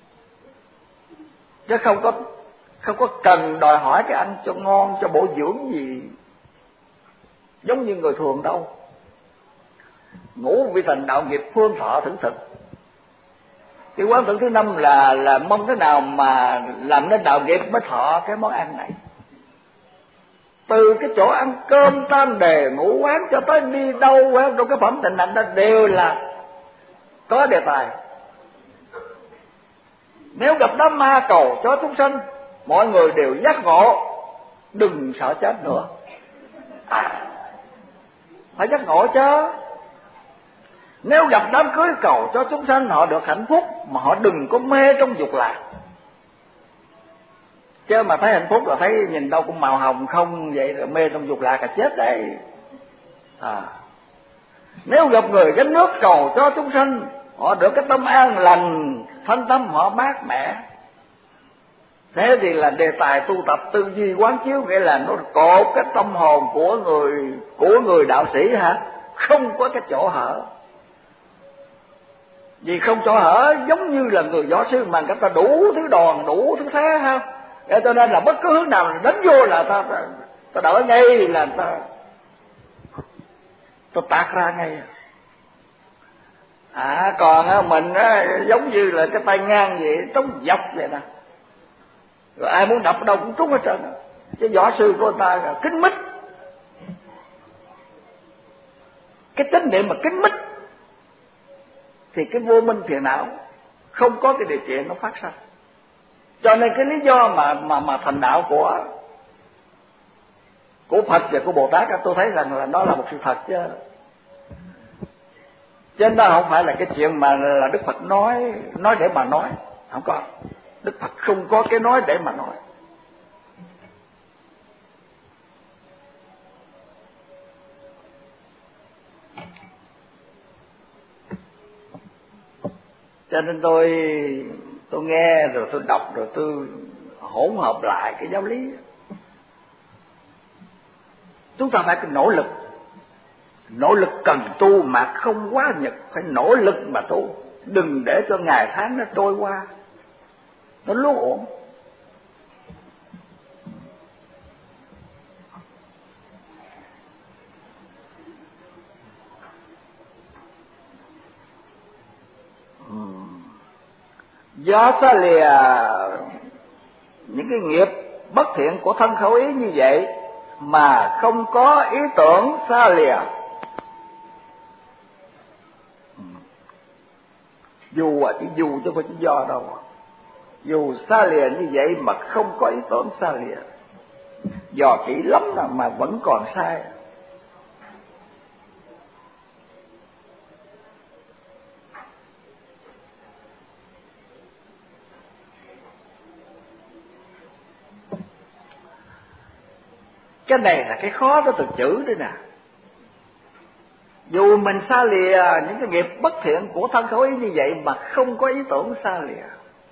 Speaker 1: chứ không có cần đòi hỏi cái ăn cho ngon, cho bổ dưỡng gì giống như người thường đâu. Ngũ vị thành đạo nghiệp phương thọ thưởng thực. Cái quán tưởng thứ năm là mong thế nào mà làm nên đạo nghiệp mới thọ cái món ăn này. Từ cái chỗ ăn cơm tam đề ngũ quán cho tới đi đâu trong cái phẩm tịnh hạnh đó đều là có đề tài. Nếu gặp đám ma cầu cho chúng sanh, mọi người đều giác ngộ, đừng sợ chết nữa. Phải giác ngộ chứ. Nếu gặp đám cưới cầu cho chúng sanh, họ được hạnh phúc, mà họ đừng có mê trong dục lạc. Chứ mà thấy hạnh phúc là thấy nhìn đâu cũng màu hồng không, vậy rồi mê trong dục lạc là chết đấy. Nếu gặp người gánh nước cầu cho chúng sanh, họ được cái tâm an lành, thân tâm họ mát mẻ. Thế thì là đề tài tu tập tư duy quán chiếu, nghĩa là nó cột cái tâm hồn của người đạo sĩ hả, không có cái chỗ hở. Vì không chỗ hở giống như là người võ sư mà người ta đủ thứ đòn, đủ thứ thế ha. Cho nên là bất cứ hướng nào đánh vô là ta đỡ ngay, là ta tạt ra ngay. Còn mình giống như là cái tay ngang vậy, trống dọc vậy nè, rồi ai muốn đập đâu cũng trúng hết trơn. Chứ võ sư của người ta là kín mít, cái chánh niệm mà kín mít thì cái vô minh phiền não không có cái điều kiện nó phát sinh. Cho nên cái lý do mà thành đạo của Phật và của Bồ Tát, tôi thấy rằng là nó là một sự thật chứ. Cho nên đó không phải là cái chuyện mà là Đức Phật nói để mà nói, không có. Đức Phật không có cái nói để mà nói. Cho nên tôi nghe rồi tôi đọc rồi tôi hỗn hợp lại cái giáo lý. Chúng ta phải nỗ lực cần tu mà không quá nhật, phải nỗ lực mà tu, đừng để cho ngày tháng nó trôi qua, nó luôn ổn. Do xa lìa những cái nghiệp bất thiện của thân khẩu ý như vậy mà không có ý tưởng xa lìa. Dù chứ không phải chỉ do đâu. Dù xa lìa như vậy mà không có ý tưởng xa lìa, dò kỹ lắm mà vẫn còn sai. Cái này là cái khó đó từ chữ đây nè. Dù mình xa lìa những cái nghiệp bất thiện của thân khẩu ý như vậy mà không có ý tưởng xa lìa.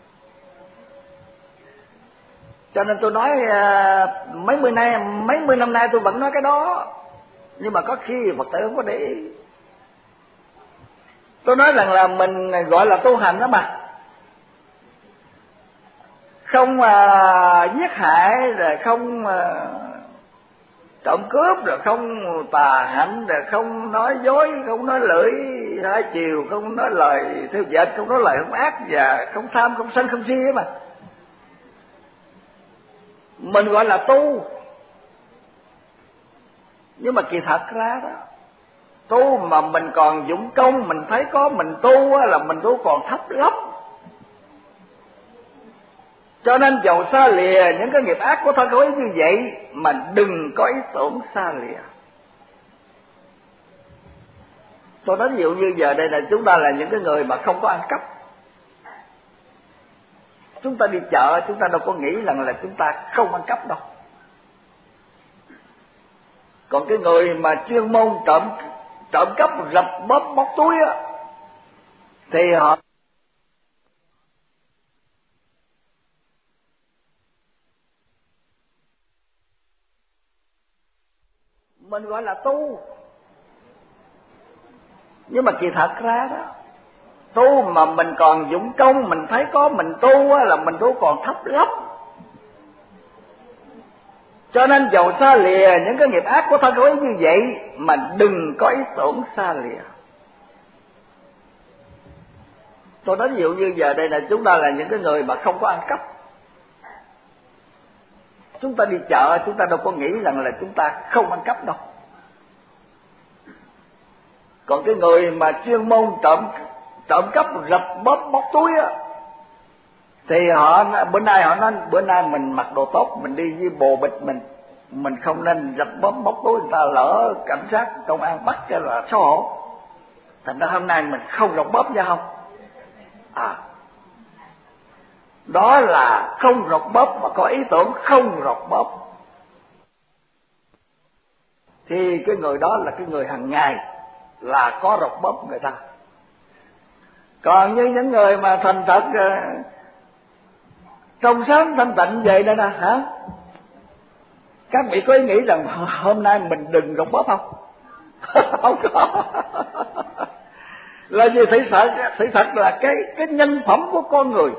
Speaker 1: Cho nên tôi nói mấy mươi năm nay tôi vẫn nói cái đó. Nhưng mà có khi Phật tử không có để ý. Tôi nói rằng là mình gọi là tu hành đó mà, không giết hại, rồi không trộm cướp, rồi không tà hạnh, rồi không nói dối, không nói lưỡi hai chiều, không nói lời theo dệt, không nói lời hung ác, và không tham, không sân, không si ấy mà. Mình gọi là tu. Nhưng mà kỳ thật ra đó, tu mà mình còn dụng công, mình thấy có mình tu là mình tu còn thấp lắm. Cho nên dầu xa lìa những cái nghiệp ác của thân khẩu ý như vậy mà đừng có ý tưởng xa lìa. Tôi nói ví dụ như giờ đây là chúng ta là những cái người mà không có ăn cắp. Chúng ta đi chợ, chúng ta đâu có nghĩ rằng là chúng ta không ăn cắp đâu. Còn cái người mà chuyên môn trộm cắp rập bóp túi á, thì họ mình gọi là tu. Nhưng mà kỳ thật ra đó, tu mà mình còn dụng công, mình thấy có mình tu là mình tu còn thấp lắm. Cho nên dầu xa lìa những cái nghiệp ác của thân khẩu ý như vậy, mà đừng có ý tưởng xa lìa. Tôi nói ví dụ như giờ đây là chúng ta là những cái người mà không có ăn cắp. Chúng ta đi chợ, chúng ta đâu có nghĩ rằng là chúng ta không ăn cắp đâu. Còn cái người mà chuyên môn trộm cắp, rập bóp móc túi á, thì họ bữa nay họ nói bữa nay mình mặc đồ tốt, mình đi với bồ bịch mình không nên rập bóp móc túi, người ta lỡ cảnh sát công an bắt cho là xấu hổ. Thành ra hôm nay mình không rập bóp nha không. Đó là không rọc bóp mà có ý tưởng không rọc bóp, thì cái người đó là cái người hàng ngày là có rọc bóp người ta. Còn như những người mà thành thật trong sáng thanh tịnh vậy đây nè hả, các vị có ý nghĩ rằng hôm nay mình đừng rọc bóp không? Không có. Là gì? Thị thật là cái nhân phẩm của con người,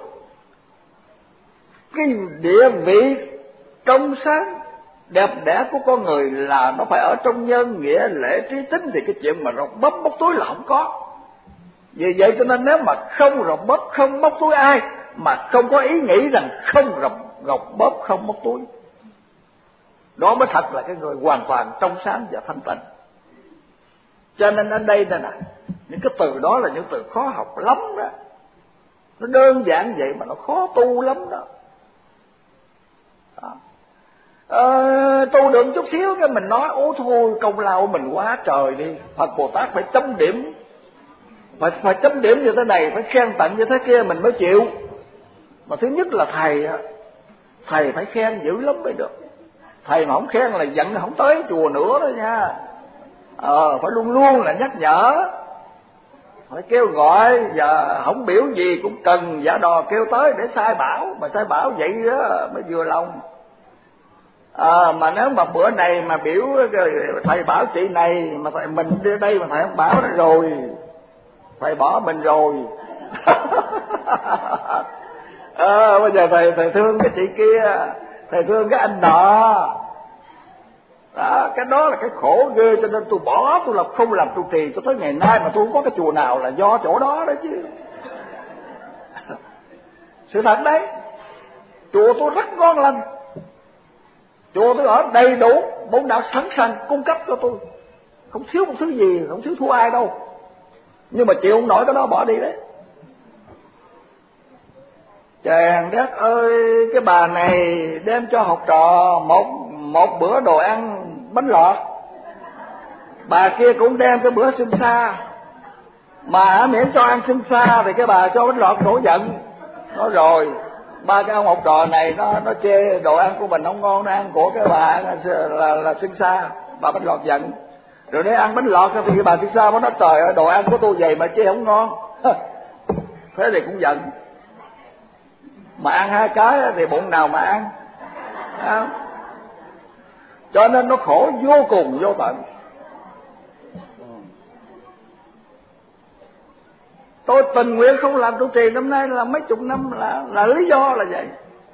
Speaker 1: cái địa vị trong sáng đẹp đẽ của con người là nó phải ở trong nhân nghĩa lễ trí tính, thì cái chuyện mà rọc bóp móc túi là không có. Vì vậy cho nên nếu mà không rọc bóp không móc túi ai, mà không có ý nghĩ rằng không rọc bóp không móc túi, đó mới thật là cái người hoàn toàn trong sáng và thanh tịnh. Cho nên ở đây nè, những cái từ đó là những từ khó học lắm đó. Nó đơn giản vậy mà nó khó tu lắm đó. Tu được chút xíu cái mình nói ố thôi công lao mình quá trời đi. Phật Bồ Tát phải chấm điểm, phải chấm điểm như thế này, phải khen tặng như thế kia mình mới chịu. Mà thứ nhất là thầy phải khen dữ lắm mới được. Thầy mà không khen là giận không tới chùa nữa đó nha. Phải luôn luôn là nhắc nhở, phải kêu gọi, và không biểu gì cũng cần giả đò kêu tới để sai bảo, mà sai bảo vậy đó mới vừa lòng. Mà nếu mà bữa này mà biểu thầy bảo chị này mà thầy mình đưa đây mà thầy không bảo nữa rồi, thầy bỏ mình rồi. Bây giờ thầy thương cái chị kia, thầy thương cái anh nọ. Cái đó là cái khổ ghê, cho nên tôi bỏ, tôi không làm trụ trì cho tới ngày nay, mà tôi không có cái chùa nào là do chỗ đó đấy chứ. Sự thật đấy, chùa tôi rất ngon lành, chùa tôi ở đầy đủ, bốn đạo sẵn sàng cung cấp cho tôi, không thiếu một thứ gì, không thiếu thua ai đâu. Nhưng mà chịu không nổi cái đó bỏ đi đấy. Chàng đất ơi, cái bà này đem cho học trò một bữa đồ ăn bánh lọt, bà kia cũng đem cái bữa xin xa, mà miễn cho ăn xin xa thì cái bà cho bánh lọt nổi giận. Nói rồi, ba cái ông học trò này nó chê đồ ăn của mình không ngon, nó ăn của cái bà là xin xa, bà bánh lọt giận. Rồi nếu ăn bánh lọt thì cái bà xin xa nó nói trời ơi, đồ ăn của tôi vậy mà chê không ngon. Thế thì cũng giận. Mà ăn hai cái thì bụng nào mà ăn. Cho nên nó khổ vô cùng vô tận. Tôi tình nguyện không làm trụ trì năm nay là mấy chục năm là lý do là vậy.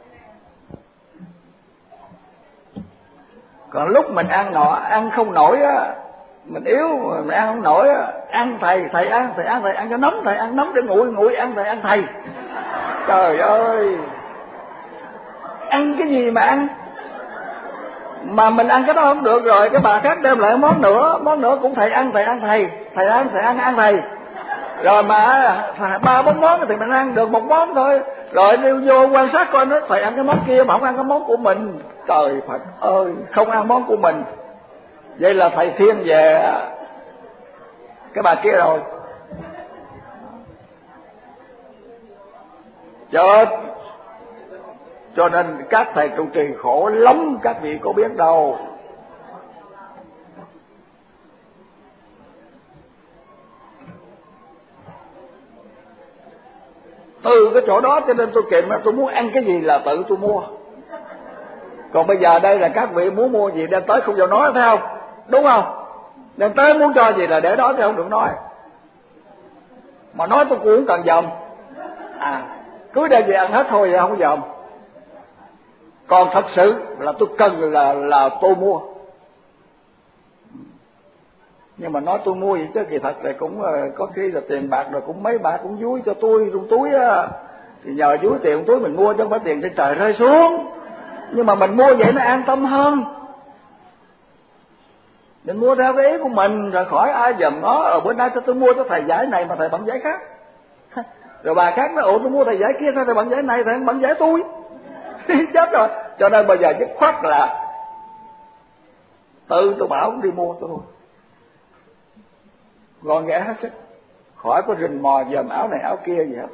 Speaker 1: Còn lúc mình ăn ăn không nổi á, mình yếu, mình ăn không nổi á, ăn thầy ăn cho nóng, thầy ăn nóng để nguội ăn thầy ăn thầy. Trời ơi, ăn cái gì mà ăn? Mà mình ăn cái đó không được rồi, cái bà khác đem lại món nữa cũng thầy ăn thầy ăn thầy. Rồi mà ba bốn món thì mình ăn được một món thôi. Rồi đi vô quan sát coi nó thầy ăn cái món kia mà không ăn cái món của mình. Trời Phật ơi, không ăn món của mình, vậy là thầy thiên về cái bà kia rồi. Cho nên các thầy trụ trì khổ lắm, các vị có biết đâu. Từ cái chỗ đó cho nên tôi kiện tôi muốn ăn cái gì là tự tôi mua. Còn bây giờ đây là các vị muốn mua gì đem tới không vào nói, phải không? đúng không? Nên tới muốn cho gì là để đó chứ không được nói. Mà nói tôi cũng không cần dòm. Cứ đem về ăn hết thôi vậy không dòm. Còn thật sự là tôi cần là tôi mua. Nhưng mà nói tôi mua vậy chứ kỳ thật là cũng có khi là tiền bạc rồi cũng mấy bà cũng dúi cho tôi trong túi á, thì nhờ dúi tiền túi mình mua chứ không phải tiền trên trời rơi xuống. Nhưng mà mình mua vậy nó an tâm hơn. Mình mua theo cái ý của mình rồi khỏi ai dòm nó. Ở bữa nay sao tôi mua cho thầy giải này mà thầy bằng giải khác. Rồi bà khác nói ủa tôi mua thầy giải kia sao thầy bằng giải này thầy bằng giải tôi. Chết rồi. Cho nên bây giờ dứt khoát là tự tôi bảo đi mua tôi thôi. Gọn ghẽ hết sức, khỏi có rình mò dòm áo này áo kia gì hết.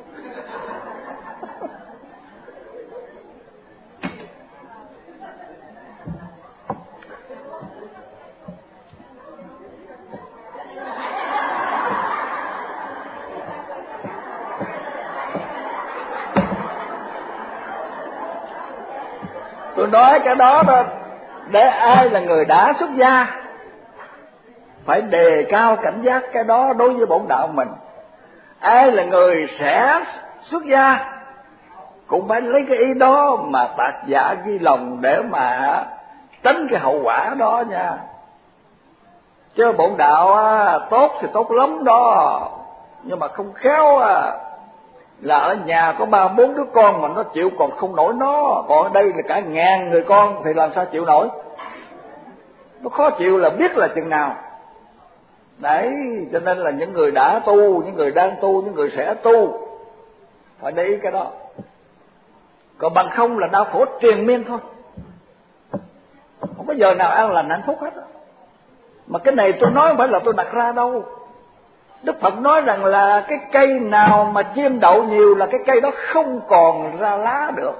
Speaker 1: Tôi nói cái đó đó để ai là người đã xuất gia phải đề cao cảnh giác cái đó đối với bổn đạo mình. Ai là người sẽ xuất gia cũng phải lấy cái ý đó mà tạc dạ ghi lòng để mà tránh cái hậu quả đó nha. Chứ bổn đạo tốt thì tốt lắm đó, nhưng mà không khéo là ở nhà có 3-4 đứa con mà nó chịu còn không nổi nó, còn ở đây là cả 1000 người con thì làm sao chịu nổi. Nó khó chịu là biết là chừng nào. Đấy, cho nên là những người đã tu, những người đang tu, những người sẽ tu phải để ý cái đó. Còn bằng không là đau khổ triền miên thôi, không có giờ nào an lành hạnh phúc hết. Mà cái này tôi nói không phải là tôi đặt ra đâu. Đức Phật nói rằng là cái cây nào mà chim đậu nhiều là cái cây đó không còn ra lá được.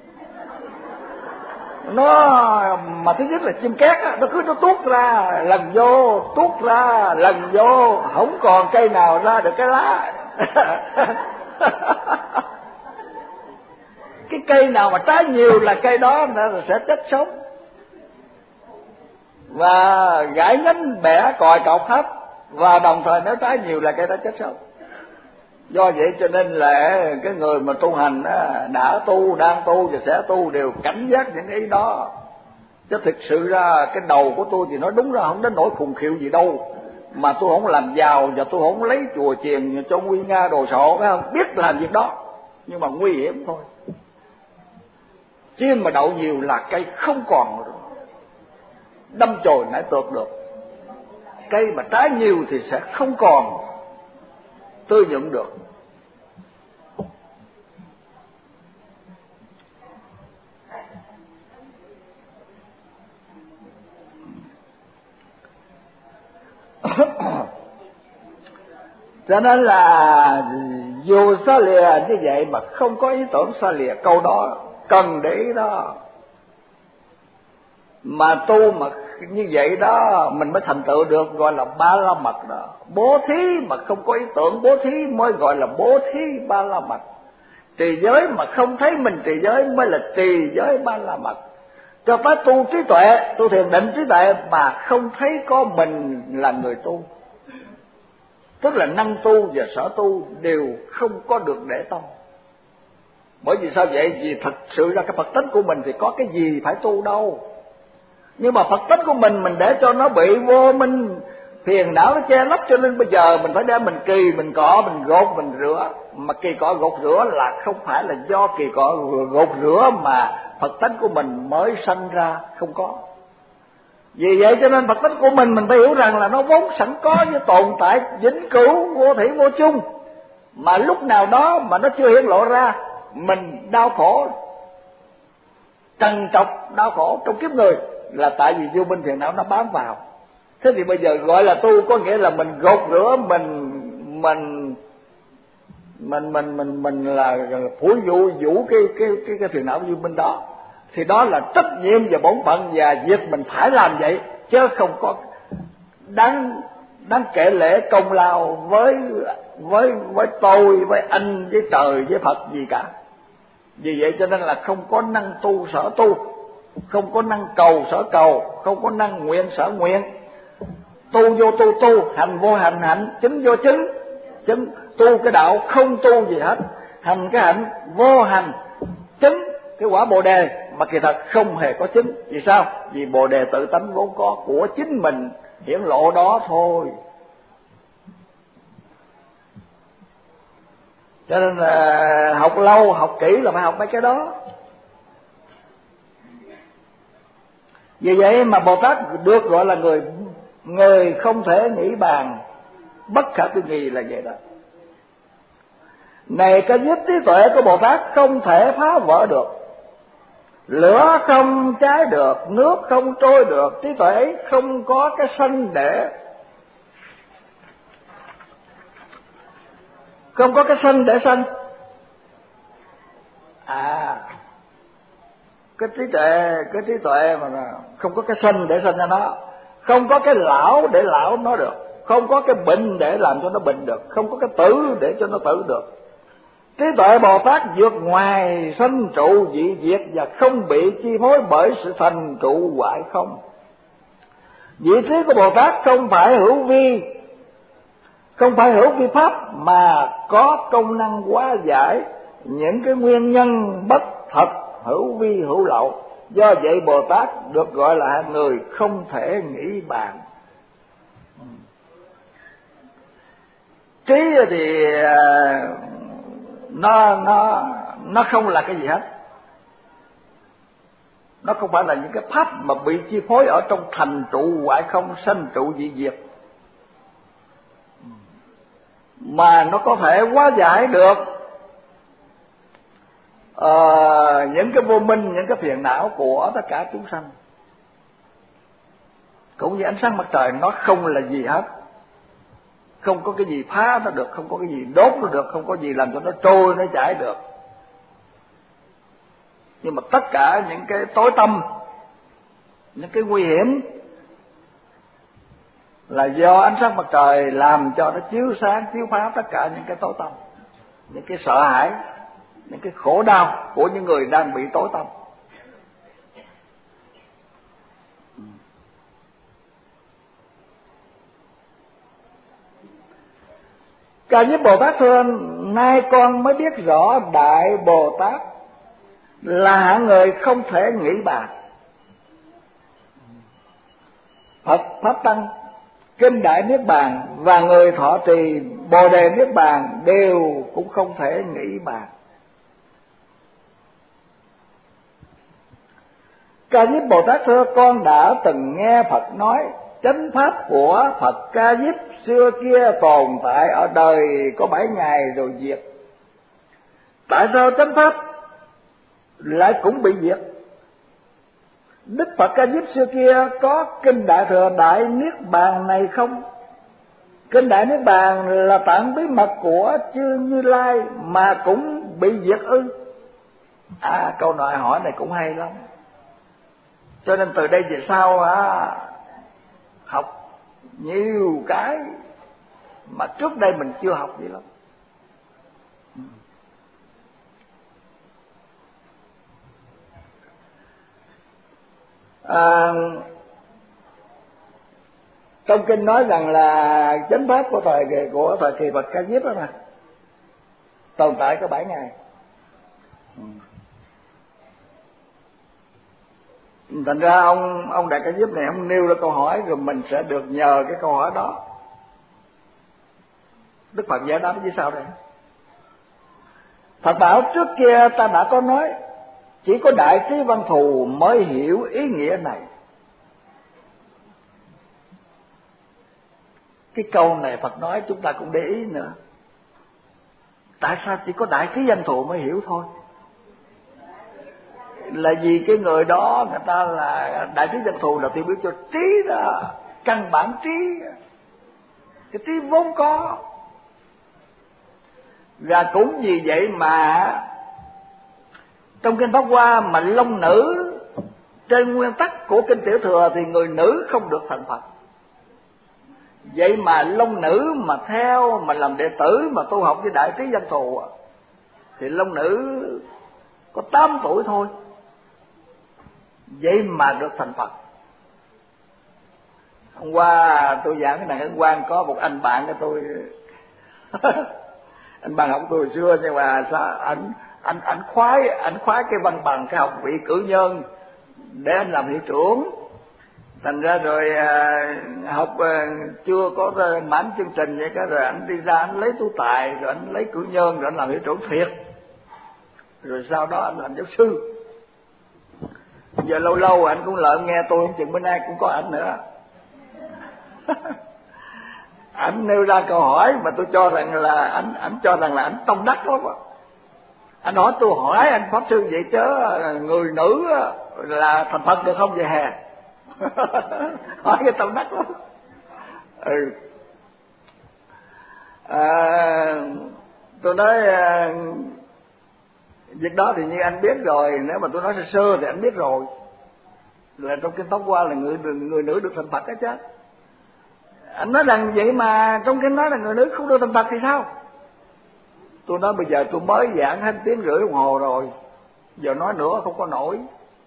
Speaker 1: Nó mà thứ nhất là chim két á, nó cứ nó tuốt ra lần vô, tuốt ra lần vô, không còn cây nào ra được cái lá. Cái cây nào mà trái nhiều là cây đó sẽ chết sống, và gãy nhánh bẻ còi cọc hết, và đồng thời nếu trái nhiều là cây đó chết sống. Do vậy cho nên là cái người mà tu hành đã tu, đang tu và sẽ tu đều cảnh giác những ý đó. Chứ thực sự ra cái đầu của tôi thì nói đúng ra không đến nỗi khùng khiệu gì đâu, mà tôi không làm giàu và tôi không lấy chùa chiền cho nguy nga đồ sộ, phải không? Biết làm việc đó nhưng mà nguy hiểm thôi. Chim mà đậu nhiều là cây không còn nữa, đâm chồi nảy tược được. Cây mà trái nhiều thì sẽ không còn tươi nhuận được. Cho nên là dù xa lìa như vậy mà không có ý tưởng xa lìa, câu đó cần để ý đó. Mà tu mà như vậy đó mình mới thành tựu được, gọi là ba la mật đó. Bố thí mà không có ý tưởng bố thí mới gọi là bố thí ba la mật. Trì giới mà không thấy mình trì giới mới là trì giới ba la mật. Cho tới tu trí tuệ, tu thiền định trí tuệ mà không thấy có mình là người tu, tức là năng tu và sở tu đều không có được để tâm. Bởi vì sao vậy? Vì thật sự ra cái Phật tính của mình thì có cái gì phải tu đâu. Nhưng mà Phật tính của mình để cho nó bị vô minh phiền não nó che lấp, cho nên bây giờ mình phải đem mình kỳ, mình cọ, mình gột, mình rửa. Mà kỳ cọ gột rửa là không phải là do kỳ cọ gột rửa mà Phật tính của mình mới sanh ra, không có. Vì vậy cho nên Phật tính của mình phải hiểu rằng là nó vốn sẵn có với tồn tại vĩnh cửu, vô thủy vô chung. Mà lúc nào đó mà nó chưa hiển lộ ra, mình đau khổ, trằn trọc đau khổ trong kiếp người là tại vì vô minh phiền não nó bám vào. Thế thì bây giờ gọi là tu có nghĩa là mình gột rửa, mình là phủi vũ cái phiền não vô minh đó. Thì đó là trách nhiệm và bổn phận và việc mình phải làm vậy, chứ không có đáng kể lễ công lao với tôi, với anh, với trời, với Phật gì cả. Vì vậy cho nên là không có năng tu sở tu, không có năng cầu sở cầu, không có năng nguyện sở nguyện, Tu vô tu, hành vô hành, chứng vô chứng. Tu cái đạo không tu gì hết, hành cái hạnh vô hành, chứng cái quả Bồ đề mà kỳ thật không hề có chứng. Vì sao? Vì Bồ đề tự tánh vốn có của chính mình hiển lộ đó thôi. Cho nên là học lâu học kỹ là phải học mấy cái đó. Vì vậy mà Bồ Tát được gọi là người không thể nghĩ bàn, bất khả tư nghị là vậy đó. Này cái giúp trí tuệ của Bồ Tát không thể phá vỡ được, lửa không cháy được, nước không trôi được. Trí tuệ ấy không có cái sanh để sanh. Cái trí tuệ mà không có cái sanh để sanh cho nó, không có cái lão để lão nó được, không có cái bệnh để làm cho nó bệnh được, không có cái tử để cho nó tử được. Trí tuệ Bồ Tát vượt ngoài sanh trụ dị diệt và không bị chi phối bởi sự thành trụ hoại không. Vị trí của Bồ Tát không phải hữu vi pháp mà có công năng hóa giải những cái nguyên nhân bất thật hữu vi hữu lậu. Do vậy Bồ Tát được gọi là người không thể nghĩ bàn. Trí thì nó không là cái gì hết. Nó không phải là những cái pháp mà bị chi phối ở trong thành trụ hoại không, sanh trụ dị diệt, mà nó có thể hóa giải được những cái vô minh, những cái phiền não của tất cả chúng sanh. Cũng như ánh sáng mặt trời, nó không là gì hết, không có cái gì phá nó được, không có cái gì đốt nó được, không có gì làm cho nó trôi nó chảy được. Nhưng mà tất cả những cái tối tăm, những cái nguy hiểm là do ánh sáng mặt trời làm cho nó chiếu sáng, chiếu phá tất cả những cái tối tăm, những cái sợ hãi, những cái khổ đau của những người đang bị tối tăm. Ca Diếp Bồ Tát thưa: nay con mới biết rõ Đại Bồ Tát là hạng người không thể nghĩ bàn. Phật Pháp Tăng, Kinh Đại Niết Bàn và người thọ trì Bồ Đề Niết Bàn đều cũng không thể nghĩ bàn. Ca Diếp Bồ Tát thưa: con đã từng nghe Phật nói chánh pháp của Phật Ca Diếp xưa kia tồn tại ở đời có 7 ngày rồi diệt. Tại sao chánh pháp lại cũng bị diệt? Đức Phật Ca Diếp xưa kia có kinh Đại Thừa Đại Niết Bàn này không? Kinh Đại Niết Bàn là tạng bí mật của chư Như Lai mà cũng bị diệt ư? Câu hỏi này cũng hay lắm. Cho nên từ đây về sau học nhiều cái mà trước đây mình chưa học gì lắm. Trong kinh nói rằng là chánh pháp của thời kỳ Phật Ca Diếp đó mà tồn tại có 7 ngày. Thành ra ông Đại Ca Diếp này ông nêu ra câu hỏi rồi mình sẽ được nhờ cái câu hỏi đó. Đức Phật giải đáp như sau đây: Phật bảo trước kia ta đã có nói, chỉ có Đại Trí Văn Thù mới hiểu ý nghĩa này. Cái câu này Phật nói chúng ta cũng để ý nữa. Tại sao chỉ có Đại Trí Văn Thù mới hiểu thôi? Là vì cái người đó người ta là Đại Trí Văn Thù là tiêu biểu cho trí đó, căn bản trí, cái trí vốn có. Và cũng vì vậy mà trong kinh Pháp Hoa mà long nữ trên nguyên tắc của kinh Tiểu Thừa thì người nữ không được thành Phật. Vậy mà long nữ mà theo mà làm đệ tử mà tu học với Đại Trí Văn Thù thì long nữ có 8 tuổi thôi, vậy mà được thành Phật. Hôm qua tôi giảng cái này Ấn Quang, có một anh bạn của tôi anh bạn học tôi hồi xưa, nhưng mà sao anh khoái cái văn bằng cái học vị cử nhân để anh làm hiệu trưởng. Thành ra rồi học chưa có mãn chương trình vậy, cái rồi anh đi ra anh lấy tú tài, rồi anh lấy cử nhân, rồi anh làm hiệu trưởng thiệt, rồi sau đó anh làm giáo sư. Giờ lâu lâu anh cũng lợn nghe tôi, không chừng bữa nay cũng có ảnh nữa. Ảnh nêu ra câu hỏi mà tôi cho rằng là ảnh cho rằng là ảnh tông đắc lắm. Anh hỏi tôi, hỏi anh pháp sư vậy chứ người nữ là thành Phật được không vậy hè? Hỏi cái tông đắc lắm. Tôi nói việc đó thì như anh biết rồi, nếu mà tôi nói sơ sơ thì anh biết rồi, là trong kinh Pháp Hoa là người nữ được thành Phật đó chứ. Anh nói rằng vậy mà trong kinh nói là người nữ không được thành Phật thì sao? Tôi nói bây giờ tôi mới giảng hết 1 tiếng rưỡi đồng hồ rồi, giờ nói nữa không có nổi.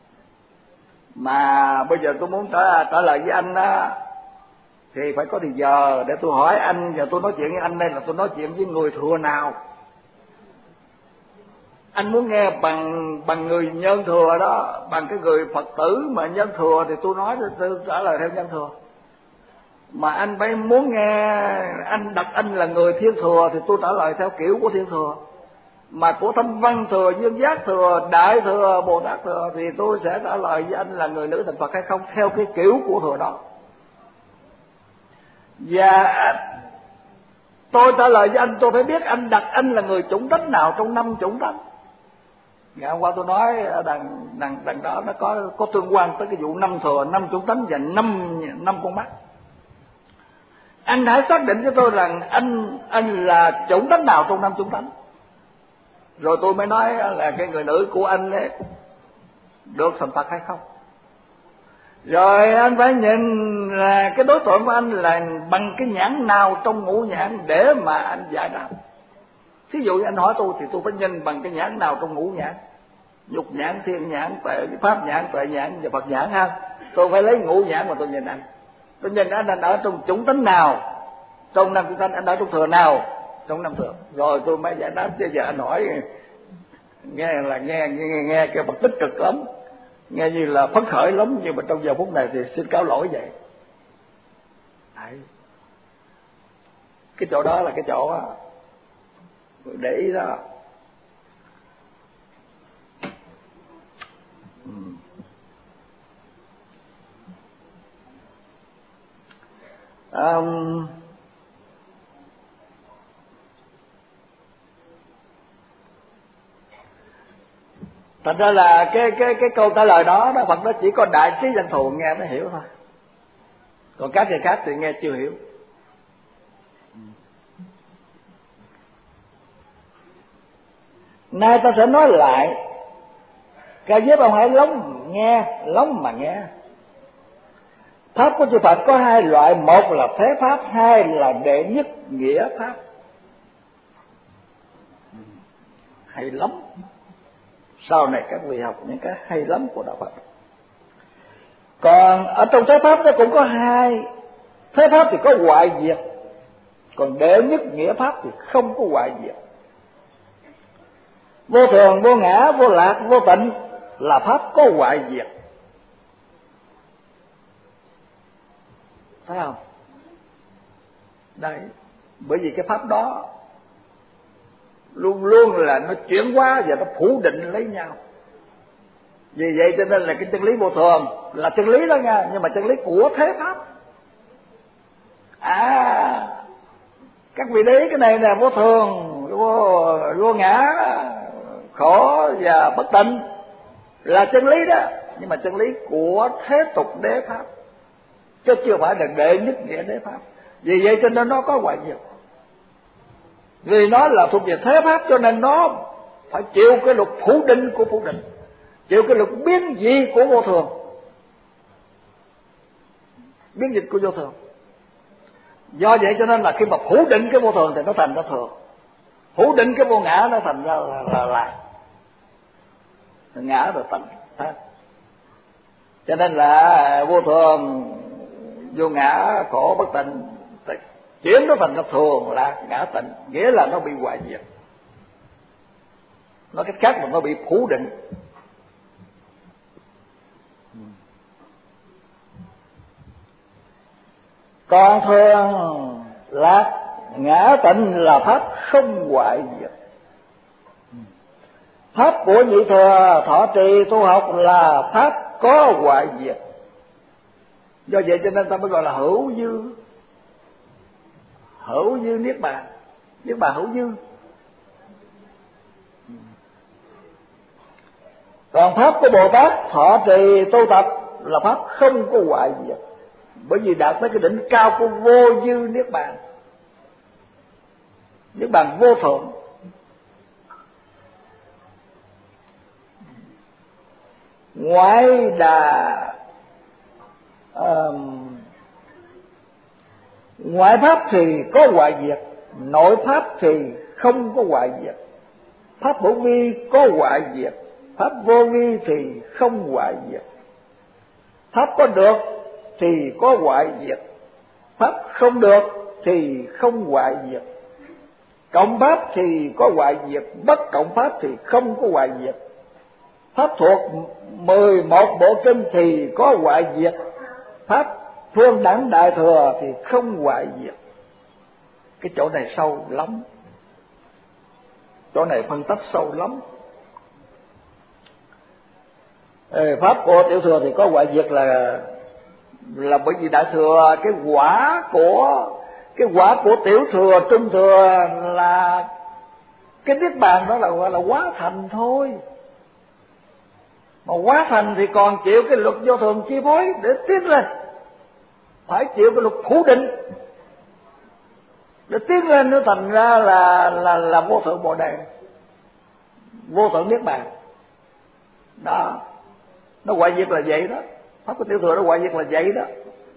Speaker 1: Mà bây giờ tôi muốn trả lời với anh đó, thì phải có thời giờ để tôi hỏi anh. Giờ tôi nói chuyện với anh đây là tôi nói chuyện với người thừa nào? Anh muốn nghe bằng người nhân thừa đó, bằng cái người Phật tử mà nhân thừa thì tôi nói, tôi trả lời theo nhân thừa. Mà anh phải muốn nghe anh đặt anh là người thiên thừa thì tôi trả lời theo kiểu của thiên thừa. Mà của Thanh Văn thừa, Dương Giác thừa, Đại thừa, Bồ Tát thừa thì tôi sẽ trả lời với anh là người nữ thành Phật hay không theo cái kiểu của thừa đó. Và tôi trả lời với anh, tôi phải biết anh đặt anh là người chủng tánh nào trong 5 chủng tánh. Ngày hôm qua tôi nói đằng đó nó có tương quan tới cái vụ 5 thừa, 5 chủng tánh và 5 con mắt. Anh hãy xác định cho tôi rằng anh là chủng tánh nào trong 5 chủng tánh, rồi tôi mới nói là cái người nữ của anh ấy được thành Phật hay không. Rồi anh phải nhìn là cái đối tượng của anh là bằng cái nhãn nào trong ngũ nhãn để mà anh giải đáp. Thí dụ như anh hỏi tôi thì tôi phải nhìn bằng cái nhãn nào trong ngũ nhãn: Nhục nhãn, Thiên nhãn, Tuệ Pháp nhãn, Tuệ nhãn và Phật nhãn ha. Tôi phải lấy ngũ nhãn mà tôi nhìn anh. Tôi nhìn anh ở trong chủng tánh nào, trong 5 chủng tánh anh ở trong thừa nào, trong 5 thừa, rồi tôi mới giải đáp. Chứ giờ anh hỏi nghe cái bậc tích cực lắm, nghe như là phấn khởi lắm, nhưng mà trong giờ phút này thì xin cáo lỗi vậy. Đấy. Cái chỗ đó là cái chỗ để ý đó. Thật ra là cái câu trả lời đó Phật nó chỉ có đại trí dân thù nghe mới hiểu thôi, còn các người khác thì nghe chưa hiểu. Nay ta sẽ nói lại, ca diếp ông hãy lóng mà nghe. Pháp của chư Phật có 2 loại, một là thế pháp, 2 là đệ nhất nghĩa pháp. Hay lắm. Sau này các vị học những cái hay lắm của đạo Phật. Còn ở trong thế pháp nó cũng có 2. Thế pháp thì có hoại diệt, còn đệ nhất nghĩa pháp thì không có hoại diệt. Vô thường, vô ngã, vô lạc, vô tịnh là pháp có hoại diệt. Thấy không? Đấy, bởi vì cái pháp đó luôn luôn là nó chuyển hóa và nó phủ định lấy nhau. Vì vậy cho nên là cái chân lý vô thường là chân lý đó nha, nhưng mà chân lý của thế pháp. Các vị để ý cái này nè, vô thường, vô ngã, khổ và bất tịnh là chân lý đó, nhưng mà chân lý của thế tục đế pháp, chứ chưa phải là đệ nhất nghĩa đế pháp. Vì vậy cho nên nó có hoại diệt. Vì nó là thuộc về thế pháp cho nên nó phải chịu cái luật phủ định của phủ định, chịu cái luật biến dị của vô thường, biến dịch của vô thường. Do vậy cho nên là khi mà phủ định cái vô thường thì nó thành ra thường, phủ định cái vô ngã nó thành ra là lạc, ngã rồi tịnh. Cho nên là vô thường vô ngã khổ bất tịnh, chuyển nó thành thường lạc ngã tịnh, nghĩa là nó bị hoại diệt. Nói cách khác là nó bị phủ định. Còn thường lạc ngã tịnh là pháp không hoại diệt. Pháp của nhị thừa thọ trì tu học là pháp có hoại diệt. Do vậy cho nên ta mới gọi là hữu dư. Hữu dư niết bàn, niết bàn hữu dư. Còn pháp của Bồ Tát thọ trì tu tập là pháp không có hoại diệt, bởi vì đạt tới cái đỉnh cao của vô dư niết bàn, niết bàn vô thượng. Ngoại ngoại pháp thì có hoại diệt, nội pháp thì không có hoại diệt. Pháp hữu vi có hoại diệt, pháp vô vi thì không hoại diệt. Pháp có được thì có hoại diệt, pháp không được thì không hoại diệt. Cộng pháp thì có hoại diệt, bất cộng pháp thì không có hoại diệt. Pháp thuộc 11 bộ kinh thì có hoại diệt, pháp phương đẳng đại thừa thì không hoại diệt. Cái chỗ này sâu lắm, chỗ này phân tích sâu lắm. Pháp của tiểu thừa thì có hoại diệt là bởi vì đại thừa cái quả của tiểu thừa trung thừa là cái niết bàn, đó là gọi là hóa thành thôi. Mà hóa thành thì còn chịu cái luật vô thường chi phối để tiến lên, phải chịu cái luật phủ định để tiến lên, nó thành ra là vô thượng bồ đề, vô thượng niết bàn. Đó, nó hoại diệt là vậy đó. Pháp của tiểu thừa nó hoại diệt là vậy đó.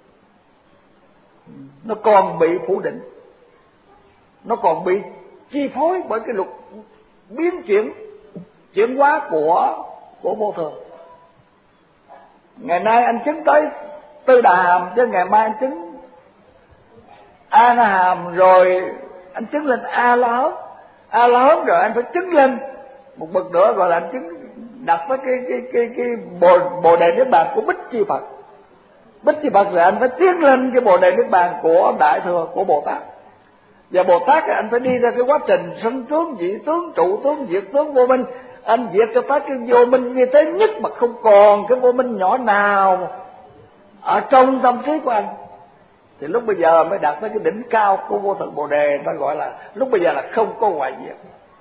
Speaker 1: Nó còn bị phủ định, nó còn bị chi phối bởi cái luật biến chuyển hóa của vô thường. Ngày nay anh chứng tới Tư Đà Hàm, chứ ngày mai anh chứng A Na Hàm, rồi anh chứng lên A La Hớn. A La Hớn rồi anh phải chứng lên một bậc nữa, gọi là anh chứng đặt với cái bồ đề niết bàn của Bích Chi Phật. Bích Chi Phật rồi anh phải tiến lên cái bồ đề niết bàn của đại thừa của Bồ Tát. Và Bồ Tát anh phải đi ra cái quá trình sanh tướng, dị tướng, trụ tướng, diệt tướng, vô minh. Anh diệt cho tới cái vô minh như thế nhất mà không còn cái vô minh nhỏ nào ở trong tâm trí của anh, thì lúc bây giờ mới đạt tới cái đỉnh cao của vô thượng bồ đề. Ta gọi là lúc bây giờ là không có hoại diệt.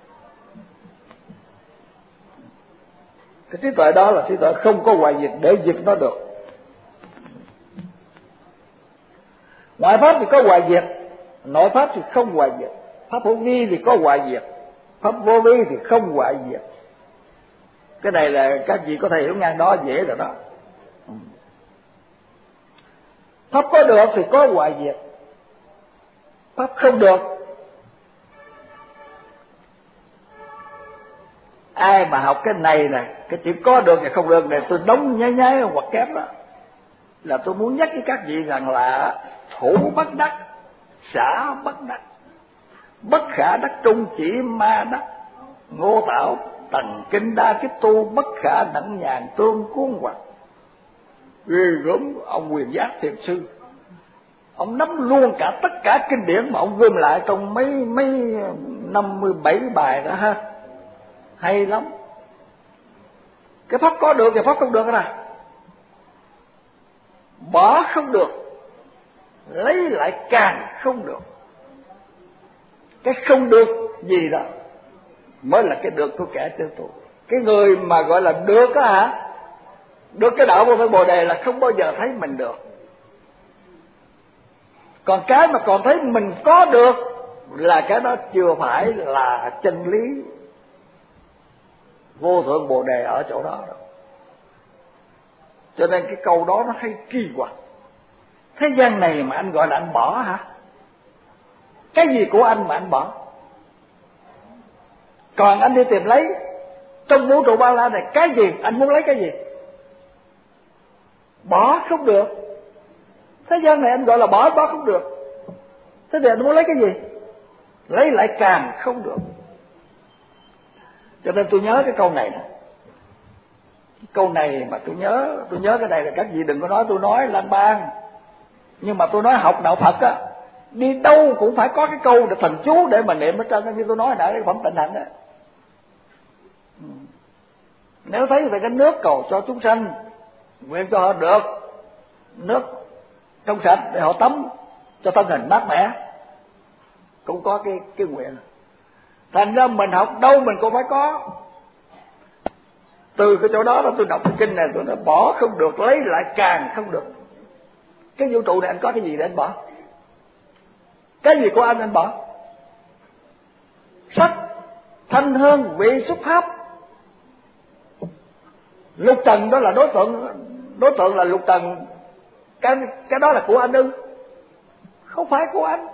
Speaker 1: Cái trí tuệ đó là trí tuệ không có hoại diệt, để diệt nó được. Ngoại pháp thì có hoại diệt, nội pháp thì không hoại diệt. Pháp hữu vi thì có hoại diệt, pháp vô vi thì không hoại diệt. Cái này là các vị có thể hiểu ngang đó, dễ rồi đó. Pháp có được thì có hoại diệt, pháp không được. Ai mà học cái này nè, cái chữ có được và không được này, tôi đóng nháy hoặc kép đó, là tôi muốn nhắc với các vị rằng là thủ bất đắc, xả bất đắc, bất khả đắc trung chỉ ma đắc, ngô tạo tầng kinh đa cái tu, bất khả đẳng nhàn tương cuốn hoặc. Ghê gớm ông Huyền Giác Thiền Sư, ông nắm luôn cả tất cả kinh điển mà ông gom lại trong mấy 57 bài đó ha, hay lắm. Cái pháp có được và pháp không được nè, bỏ không được, lấy lại càng không được. Cái không được gì đó mới là cái được của kẻ tiêu tụ. Cái người mà gọi là được á hả, được cái đạo vô thượng bồ đề là không bao giờ thấy mình được. Còn cái mà còn thấy mình có được là cái đó chưa phải là chân lý vô thượng bồ đề ở chỗ đó đâu. Cho nên cái câu đó nó hay kỳ quặc. Thế gian này mà anh gọi là anh bỏ hả? Cái gì của anh mà anh bỏ? Còn anh đi tìm lấy trong vũ trụ bao la này, cái gì anh muốn lấy cái gì? Bỏ không được. Thế gian này anh gọi là bỏ không được. Thế thì anh muốn lấy cái gì? Lấy lại càng không được. Cho nên tôi nhớ cái câu này nè. Cái câu này mà tôi nhớ cái này là các vị đừng có nói tôi nói lan ban. Nhưng mà tôi nói học đạo Phật á, đi đâu cũng phải có cái câu để thần chú để mà niệm ở trên, như tôi nói nãy cái phẩm tịnh hạnh á. Nếu thấy về cái nước cầu cho chúng sanh, nguyện cho họ được nước trong sạch để họ tắm cho thân hình mát mẻ, cũng có cái nguyện. Thành ra mình học đâu mình cũng phải có. Từ cái chỗ đó tôi đọc cái kinh này tôi đã bỏ không được, lấy lại càng không được. Cái vũ trụ này anh có cái gì để anh bỏ? Cái gì của anh bỏ? Sắc, thanh hương, vị, xúc pháp. Lục trần đó là đối tượng là lục trần. Cái đó là của anh ư? Không phải của anh.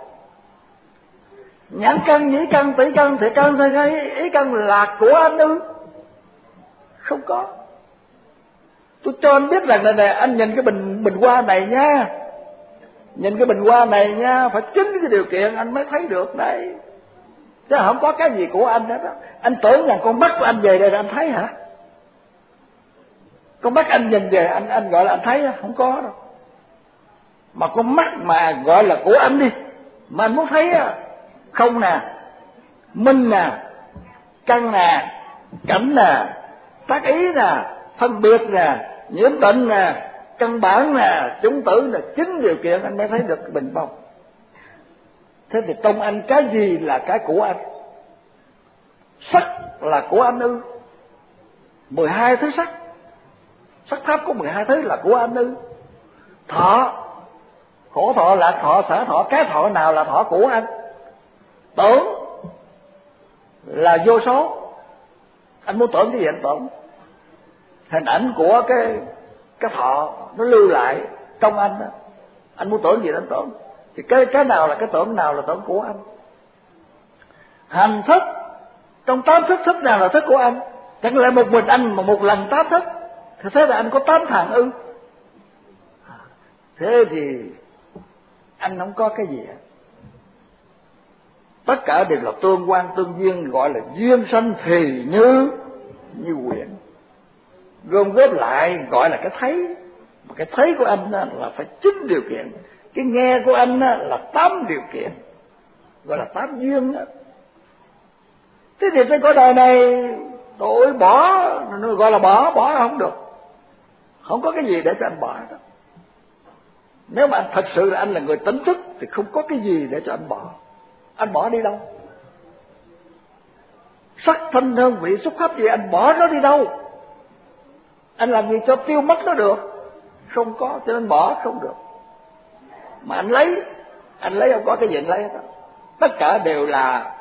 Speaker 1: Nhãn căn, nhĩ căn, tỷ căn, thiệt căn, thời căn, ý căn là của anh ư? Không có. Tôi cho anh biết rằng này anh nhìn cái bình hoa này nha, nhìn cái bình hoa này nha, phải chính cái điều kiện anh mới thấy được đấy. Chứ không có cái gì của anh hết á. Anh tưởng rằng con mắt của anh về đây là anh thấy hả? Con mắt anh nhìn về anh gọi là anh thấy á? Không có đâu. Mà con mắt mà gọi là của anh đi, mà anh muốn thấy á, không nè, minh nè, căn nè, cảnh nè, tác ý nè, phân biệt nè, nhiễm bệnh nè, căn bản nè, chúng tử nè, chính điều kiện anh mới thấy được cái bình phong. Thế thì trong anh cái gì là cái của anh? Sắc là của anh ư? 12 thứ sắc, sắc pháp có 12 thứ là của anh ư? Thọ, khổ thọ, lạc thọ, xả thọ, cái thọ nào là thọ của anh? Tưởng là vô số, anh muốn tưởng cái gì anh tưởng. Hình ảnh của cái thọ nó lưu lại trong anh đó. Anh muốn tưởng gì anh tưởng. Thì cái nào là cái tưởng, nào là tưởng của anh? Hành thức, trong 8 thức nào là thức của anh? Chẳng lẽ một mình anh mà một lần 8 thức, thì thế là anh có 8 thằng ư? Thế thì anh không có cái gì hết. Tất cả đều là tương quan tương duyên, gọi là duyên sanh thì như nguyện. Gom góp lại gọi là cái thấy. Mà cái thấy của anh là phải 9 điều kiện. Cái nghe của anh là 8 điều kiện, gọi là 8 duyên đó. Thế thì trên cõi đời này tội bỏ, nó gọi là bỏ không được. Không có cái gì để cho anh bỏ đó. Nếu mà anh thật sự là anh là người tỉnh thức thì không có cái gì để cho anh bỏ. Anh bỏ đi đâu? Sắc thanh hương vị xúc pháp gì anh bỏ nó đi đâu? Anh làm gì cho tiêu mất nó được? Không có, cho nên bỏ không được. Mà anh lấy không có cái gì anh lấy hết đó. Tất cả đều là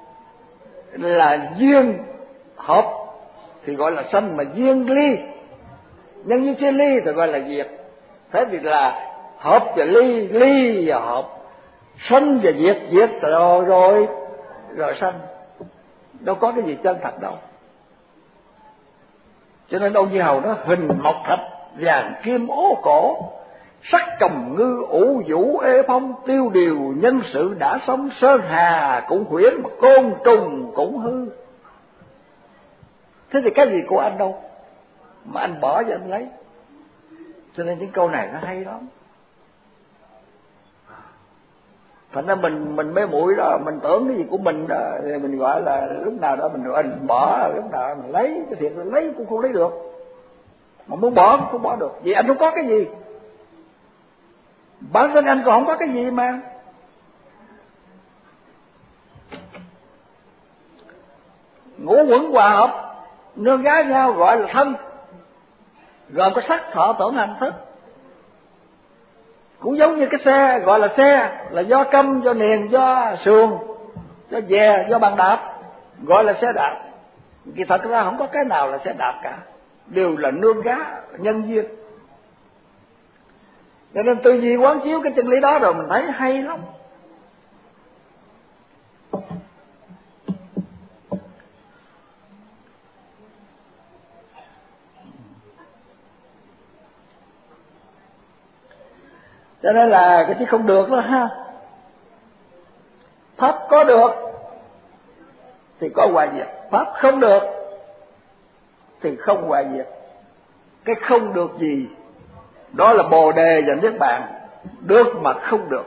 Speaker 1: duyên hợp thì gọi là sanh, mà duyên ly, nhân duyên chia ly thì gọi là diệt. Thế thì là hợp và ly, ly và hợp, sanh và diệt, diệt rồi sanh. Đâu có cái gì chân thật đâu. Cho nên ông Di Hầu nó hình mộc thạch, vàng kim ố cổ, sắc cầm ngư ủ vũ ê phong, tiêu điều nhân sự đã sống, sơn hà cũng huyễn mà côn trùng cũng hư. Thế thì cái gì của anh đâu mà anh bỏ cho anh lấy? Cho nên những câu này nó hay lắm. Thành ra mình mê muội đó, mình tưởng cái gì của mình đó, thì mình gọi là lúc nào đó mình bỏ, lúc nào mình lấy, cái thiệt là lấy cũng không lấy được. Mà muốn bỏ cũng không bỏ được, vì anh không có cái gì. Bản thân anh còn không có cái gì mà. Ngũ quẩn hòa hợp, nương gái nhau gọi là thân, gồm có sắc thọ tưởng hành thức. Cũng giống như cái xe, gọi là xe là do câm, do niền, do sườn, do dè, do bàn đạp, gọi là xe đạp. Thì thật ra không có cái nào là xe đạp cả, đều là nương gá nhân duyên. Cho nên tư duy quán chiếu cái chân lý đó rồi mình thấy hay lắm. Cho nên là cái chứ không được đó ha. Pháp có được thì có hoại diệt, pháp không được thì không hoại diệt. Cái không được gì đó là Bồ đề và Niết bàn. Được mà không được,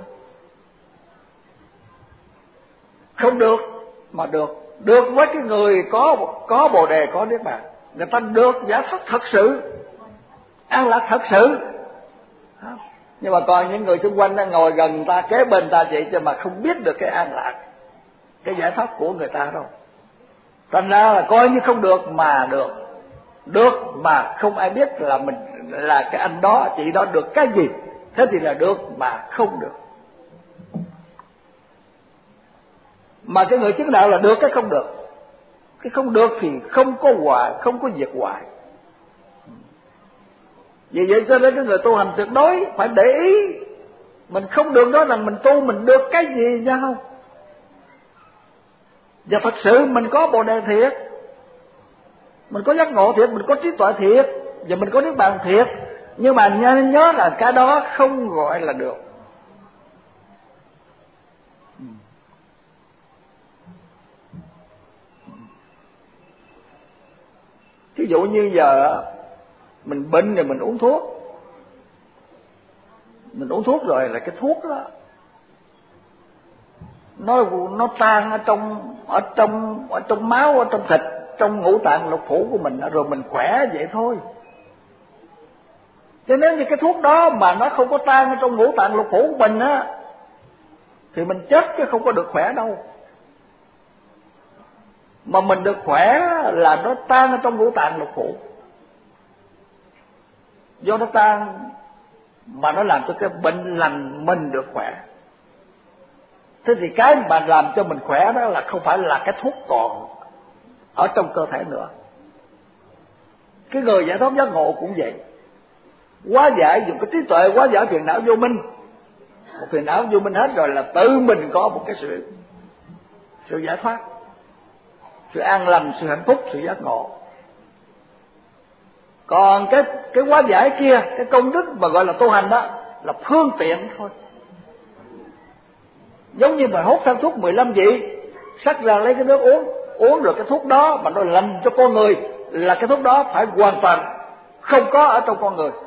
Speaker 1: không được mà được. Được với cái người có Bồ đề, có Niết bàn, người ta được giải thoát thật sự, an lạc thật sự. Nhưng mà còn những người xung quanh đang ngồi gần ta, kế bên ta vậy chứ mà không biết được cái an lạc, cái giải thoát của người ta đâu. Thành ra là coi như không được mà được, được mà không ai biết là mình, là cái anh đó chị đó được cái gì. Thế thì là được mà không được. Mà cái người chứng đạo là được cái không được. Cái không được thì không có hoại, không có diệt hoại. Vì vậy cho nên cái người tu hành tuyệt đối phải để ý mình không được đó là mình tu mình được cái gì nha không. Và thật sự mình có Bồ đề thiệt, mình có giác ngộ thiệt, mình có trí tuệ thiệt, và mình có niết bàn thiệt. Nhưng mà nhớ là cái đó không gọi là được. Ví dụ như giờ mình bệnh rồi mình uống thuốc, mình uống thuốc rồi là cái thuốc đó nó tan ở trong máu, ở trong thịt, trong ngũ tạng lục phủ của mình, rồi mình khỏe vậy thôi. Cho nếu như cái thuốc đó mà nó không có tan ở trong ngũ tạng lục phủ của mình á, thì mình chết chứ không có được khỏe đâu. Mà mình được khỏe là nó tan ở trong ngũ tạng lục phủ. Do nó tan mà nó làm cho cái bệnh lành mình được khỏe. Thế thì cái mà làm cho mình khỏe đó là không phải là cái thuốc còn ở trong cơ thể nữa. Cái người giải thoát giác ngộ cũng vậy. Hóa giải, dùng cái trí tuệ hóa giải phiền não vô minh. Một phiền não vô minh hết rồi là tự mình có một cái sự giải thoát, sự an lành, sự hạnh phúc, sự giác ngộ. Còn cái hóa giải kia, cái công đức mà gọi là tu hành đó là phương tiện thôi. Giống như mà hút sang thuốc 15 vị, sắc ra lấy cái nước uống rồi cái thuốc đó mà nó lành cho con người, là cái thuốc đó phải hoàn toàn không có ở trong con người,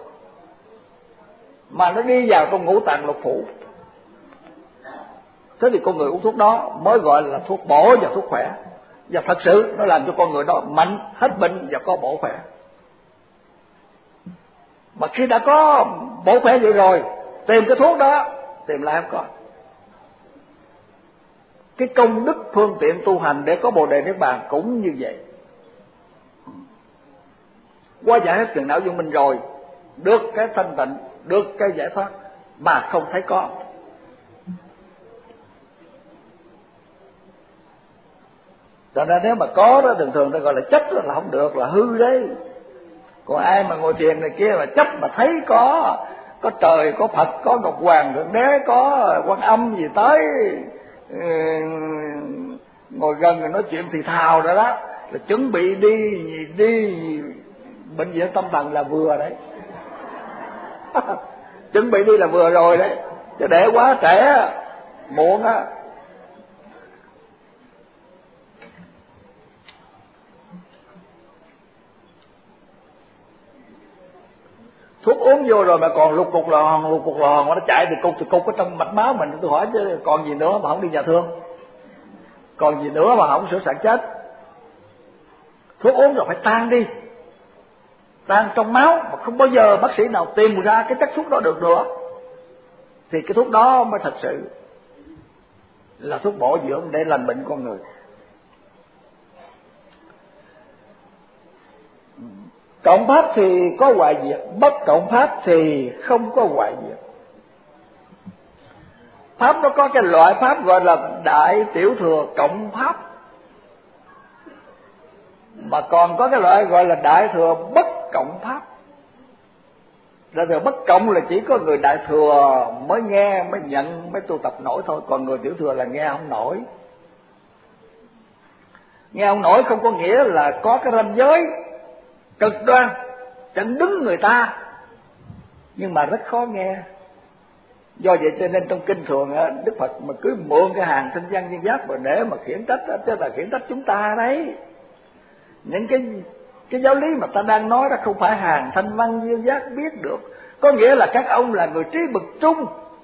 Speaker 1: mà nó đi vào trong ngũ tạng lục phủ. Thế thì con người uống thuốc đó mới gọi là thuốc bổ và thuốc khỏe. Và thật sự nó làm cho con người đó mạnh, hết bệnh và có bổ khỏe. Mà khi đã có bổ khỏe vậy rồi, tìm cái thuốc đó tìm lại không có. Cái công đức phương tiện tu hành để có Bồ đề Niết bàn cũng như vậy. Hóa giải hết phiền não vô minh rồi, được cái thanh tịnh, được cái giải thoát mà không thấy có. Cho nên nếu mà có đó, thường ta gọi là chấp là không được, là hư đấy. Còn ai mà ngồi thiền này kia mà chấp mà thấy có trời, có Phật, có Ngọc Hoàng Thượng Đế, có Quan Âm gì tới ngồi gần rồi nói chuyện thì thào rồi đó, là chuẩn bị đi bệnh viện tâm thần là vừa đấy. Chuẩn bị đi là vừa rồi đấy, chứ để quá trễ muộn á. Thuốc uống vô rồi mà còn lục cục lòn nó chạy từ cục ở trong mạch máu mình. Tôi hỏi chứ còn gì nữa mà không đi nhà thương, còn gì nữa mà không sửa soạn chết. Thuốc uống rồi phải tan đi, tan trong máu mà không bao giờ bác sĩ nào tìm ra cái chất thuốc đó được nữa, thì cái thuốc đó mới thật sự là thuốc bổ dưỡng để lành bệnh con người. Cộng pháp thì có hoại diệt, bất cộng pháp thì không có hoại diệt. Pháp nó có cái loại pháp gọi là đại tiểu thừa cộng pháp, mà còn có cái loại gọi là đại thừa bất cộng pháp. Đại thừa bất cộng là chỉ có người đại thừa mới nghe, mới nhận, mới tu tập nổi thôi. Còn người tiểu thừa là nghe không nổi. Nghe không nổi không có nghĩa là có cái ranh giới cực đoan chặn đứng người ta, nhưng mà rất khó nghe. Do vậy cho nên trong kinh thường Đức Phật mà cứ mượn cái hàng thanh văn viên giác mà để mà khiển trách, tức là khiển trách chúng ta đấy. Những cái giáo lý mà ta đang nói đó không phải hàng thanh văn viên giác biết được, có nghĩa là các ông là người trí bậc trung,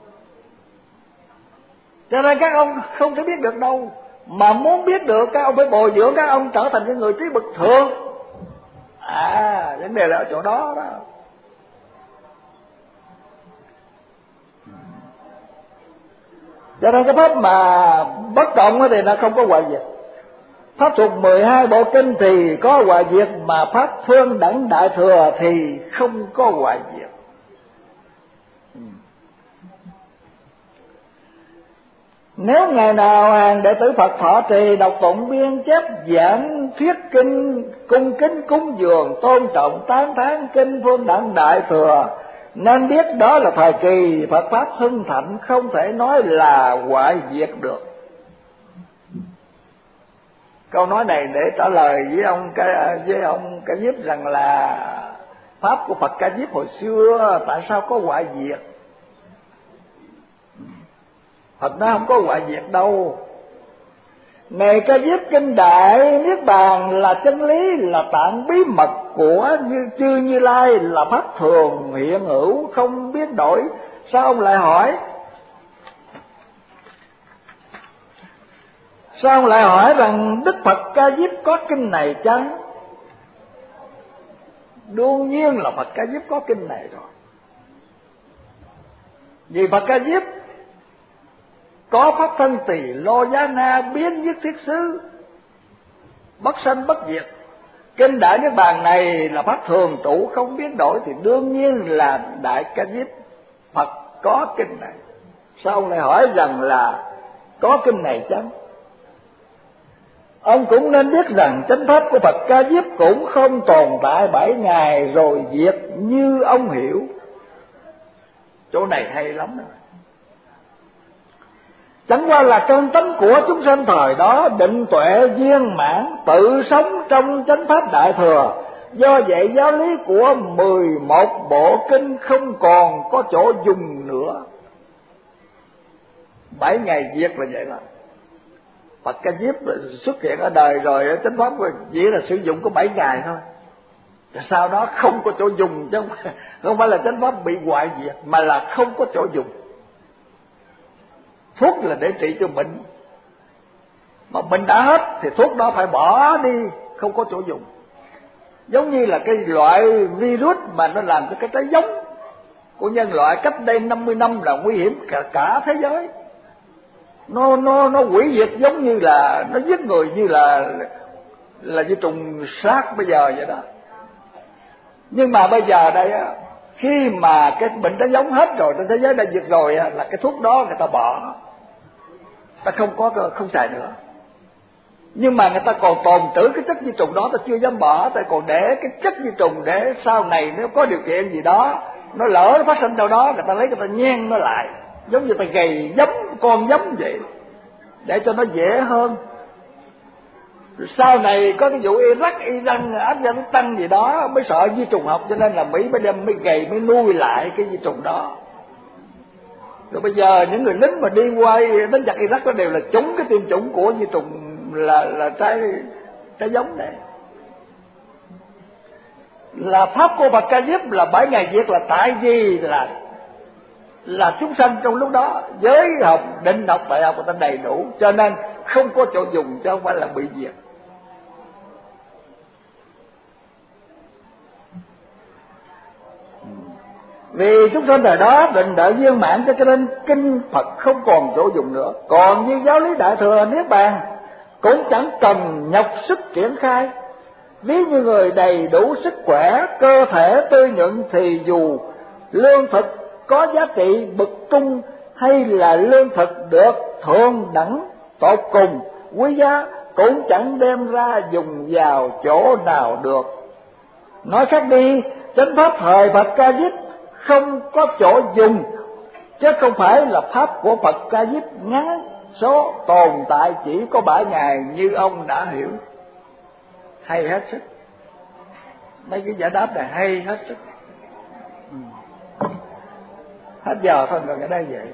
Speaker 1: cho nên các ông không thể biết được đâu. Mà muốn biết được các ông phải bồi dưỡng các ông trở thành những người trí bậc thượng. Vấn đề là ở chỗ đó đó. Cho nên cái pháp mà bất động thì nó không có hoại diệt. Pháp thuộc 12 bộ kinh thì có hoại diệt, mà pháp phương đẳng đại thừa thì không có hoại diệt. Nếu ngày nào hàng đệ tử Phật thọ trì, đọc tụng, biên chép, giảng thuyết kinh, cung kính cúng dường, tôn trọng tán thán kinh phương đẳng đại thừa, nên biết đó là thời kỳ Phật pháp hưng thịnh, không thể nói là hoại diệt được. Câu nói này để trả lời với ông Ca Diếp rằng là pháp của Phật Ca Diếp hồi xưa tại sao có hoại diệt? Phật nó không có hoại diệt đâu. Này Ca Diếp, kinh Đại Niết Bàn là chân lý, là tạng bí mật của chư Như Lai, là pháp thường hiện hữu không biến đổi. Sao ông lại hỏi? Sao ông lại hỏi rằng Đức Phật Ca Diếp có kinh này chăng? Đương nhiên là Phật Ca Diếp có kinh này rồi. Vì Phật Ca Diếp có pháp thân Tỳ Lô Giá Na, biến nhất thiết xứ, bất sanh bất diệt. Kinh Đại Niết Bàn này là pháp thường trụ không biến đổi, thì đương nhiên là Đại Ca Diếp Phật có kinh này. Sao ông lại hỏi rằng là có kinh này chăng? Ông cũng nên biết rằng chánh pháp của Phật Ca Diếp cũng không tồn tại 7 ngày rồi diệt như ông hiểu. Chỗ này hay lắm rồi. Chẳng qua là căn tánh của chúng sanh thời đó định tuệ viên mãn, tự sống trong chánh pháp đại thừa. Do vậy giáo lý của 11 bộ kinh không còn có chỗ dùng nữa. 7 ngày diệt là vậy đó. Phật Ca Diếp xuất hiện ở đời rồi, chánh pháp chỉ là sử dụng có 7 ngày thôi. Sau đó không có chỗ dùng, chứ không phải là chánh pháp bị hoại diệt, mà là không có chỗ dùng. Thuốc là để trị cho bệnh, mà bệnh đã hết thì thuốc đó phải bỏ đi, không có chỗ dùng. Giống như là cái loại virus mà nó làm cho cái trái giống của nhân loại cách đây 50 năm là nguy hiểm cả thế giới. Nó hủy diệt, giống như là nó giết người, như là như trùng sát bây giờ vậy đó. Nhưng mà bây giờ đây á, khi mà cái bệnh trái giống hết rồi, trên thế giới đã diệt rồi, là cái thuốc đó người ta bỏ, ta không xài nữa. Nhưng mà người ta còn tồn trữ cái chất vi trùng đó, ta chưa dám bỏ, ta còn để cái chất vi trùng để sau này nếu có điều kiện gì đó, nó lỡ nó phát sinh đâu đó, người ta lấy người ta nhen nó lại, giống như ta gầy giấm con giấm vậy, để cho nó dễ hơn. Rồi sau này có cái vụ Iraq, Iran, Afghanistan gì đó mới sợ vi trùng học, cho nên là Mỹ mới gầy, mới nuôi lại cái vi trùng đó. Rồi bây giờ những người lính mà đi qua đánh giặc Iraq đó đều là trúng cái tiêm chủng của vi trùng là trái giống này. Là pháp của Phật Ca Diếp là 7 ngày diệt là tại vì là chúng sanh trong lúc đó giới học, định học, đại học người ta đầy đủ, cho nên không có chỗ dùng, chứ không phải là bị diệt. Vì chúng sanh thời đó định đợi viên mãn, cho nên kinh Phật không còn chỗ dùng nữa. Còn như giáo lý đại thừa Niết Bàn cũng chẳng cần nhọc sức triển khai. Ví như người đầy đủ sức khỏe, cơ thể tươi nhuận, thì dù lương thực có giá trị bậc trung hay là lương thực được thượng đẳng tột cùng quý giá, cũng chẳng đem ra dùng vào chỗ nào được. Nói khác đi, chánh pháp thời Phật Ca Diếp không có chỗ dùng, chứ không phải là pháp của Phật Ca Diếp ngắn số tồn tại chỉ có 7 ngày như ông đã hiểu. Hay hết sức, mấy cái giải đáp này hay hết sức. Hết giờ thôi rồi, cái đây vậy.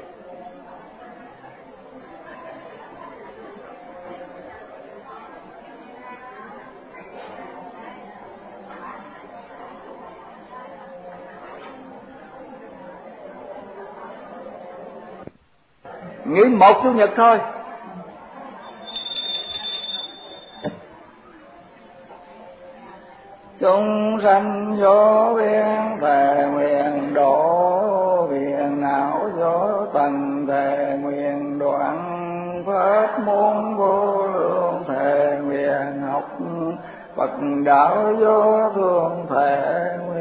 Speaker 1: Nghĩ một chủ nhật thôi. Chúng sanh vô biên thề nguyện độ, viện não vô tầng thề nguyện đoạn, pháp môn vô lượng thề nguyện học, Phật đạo vô thương thề nguyện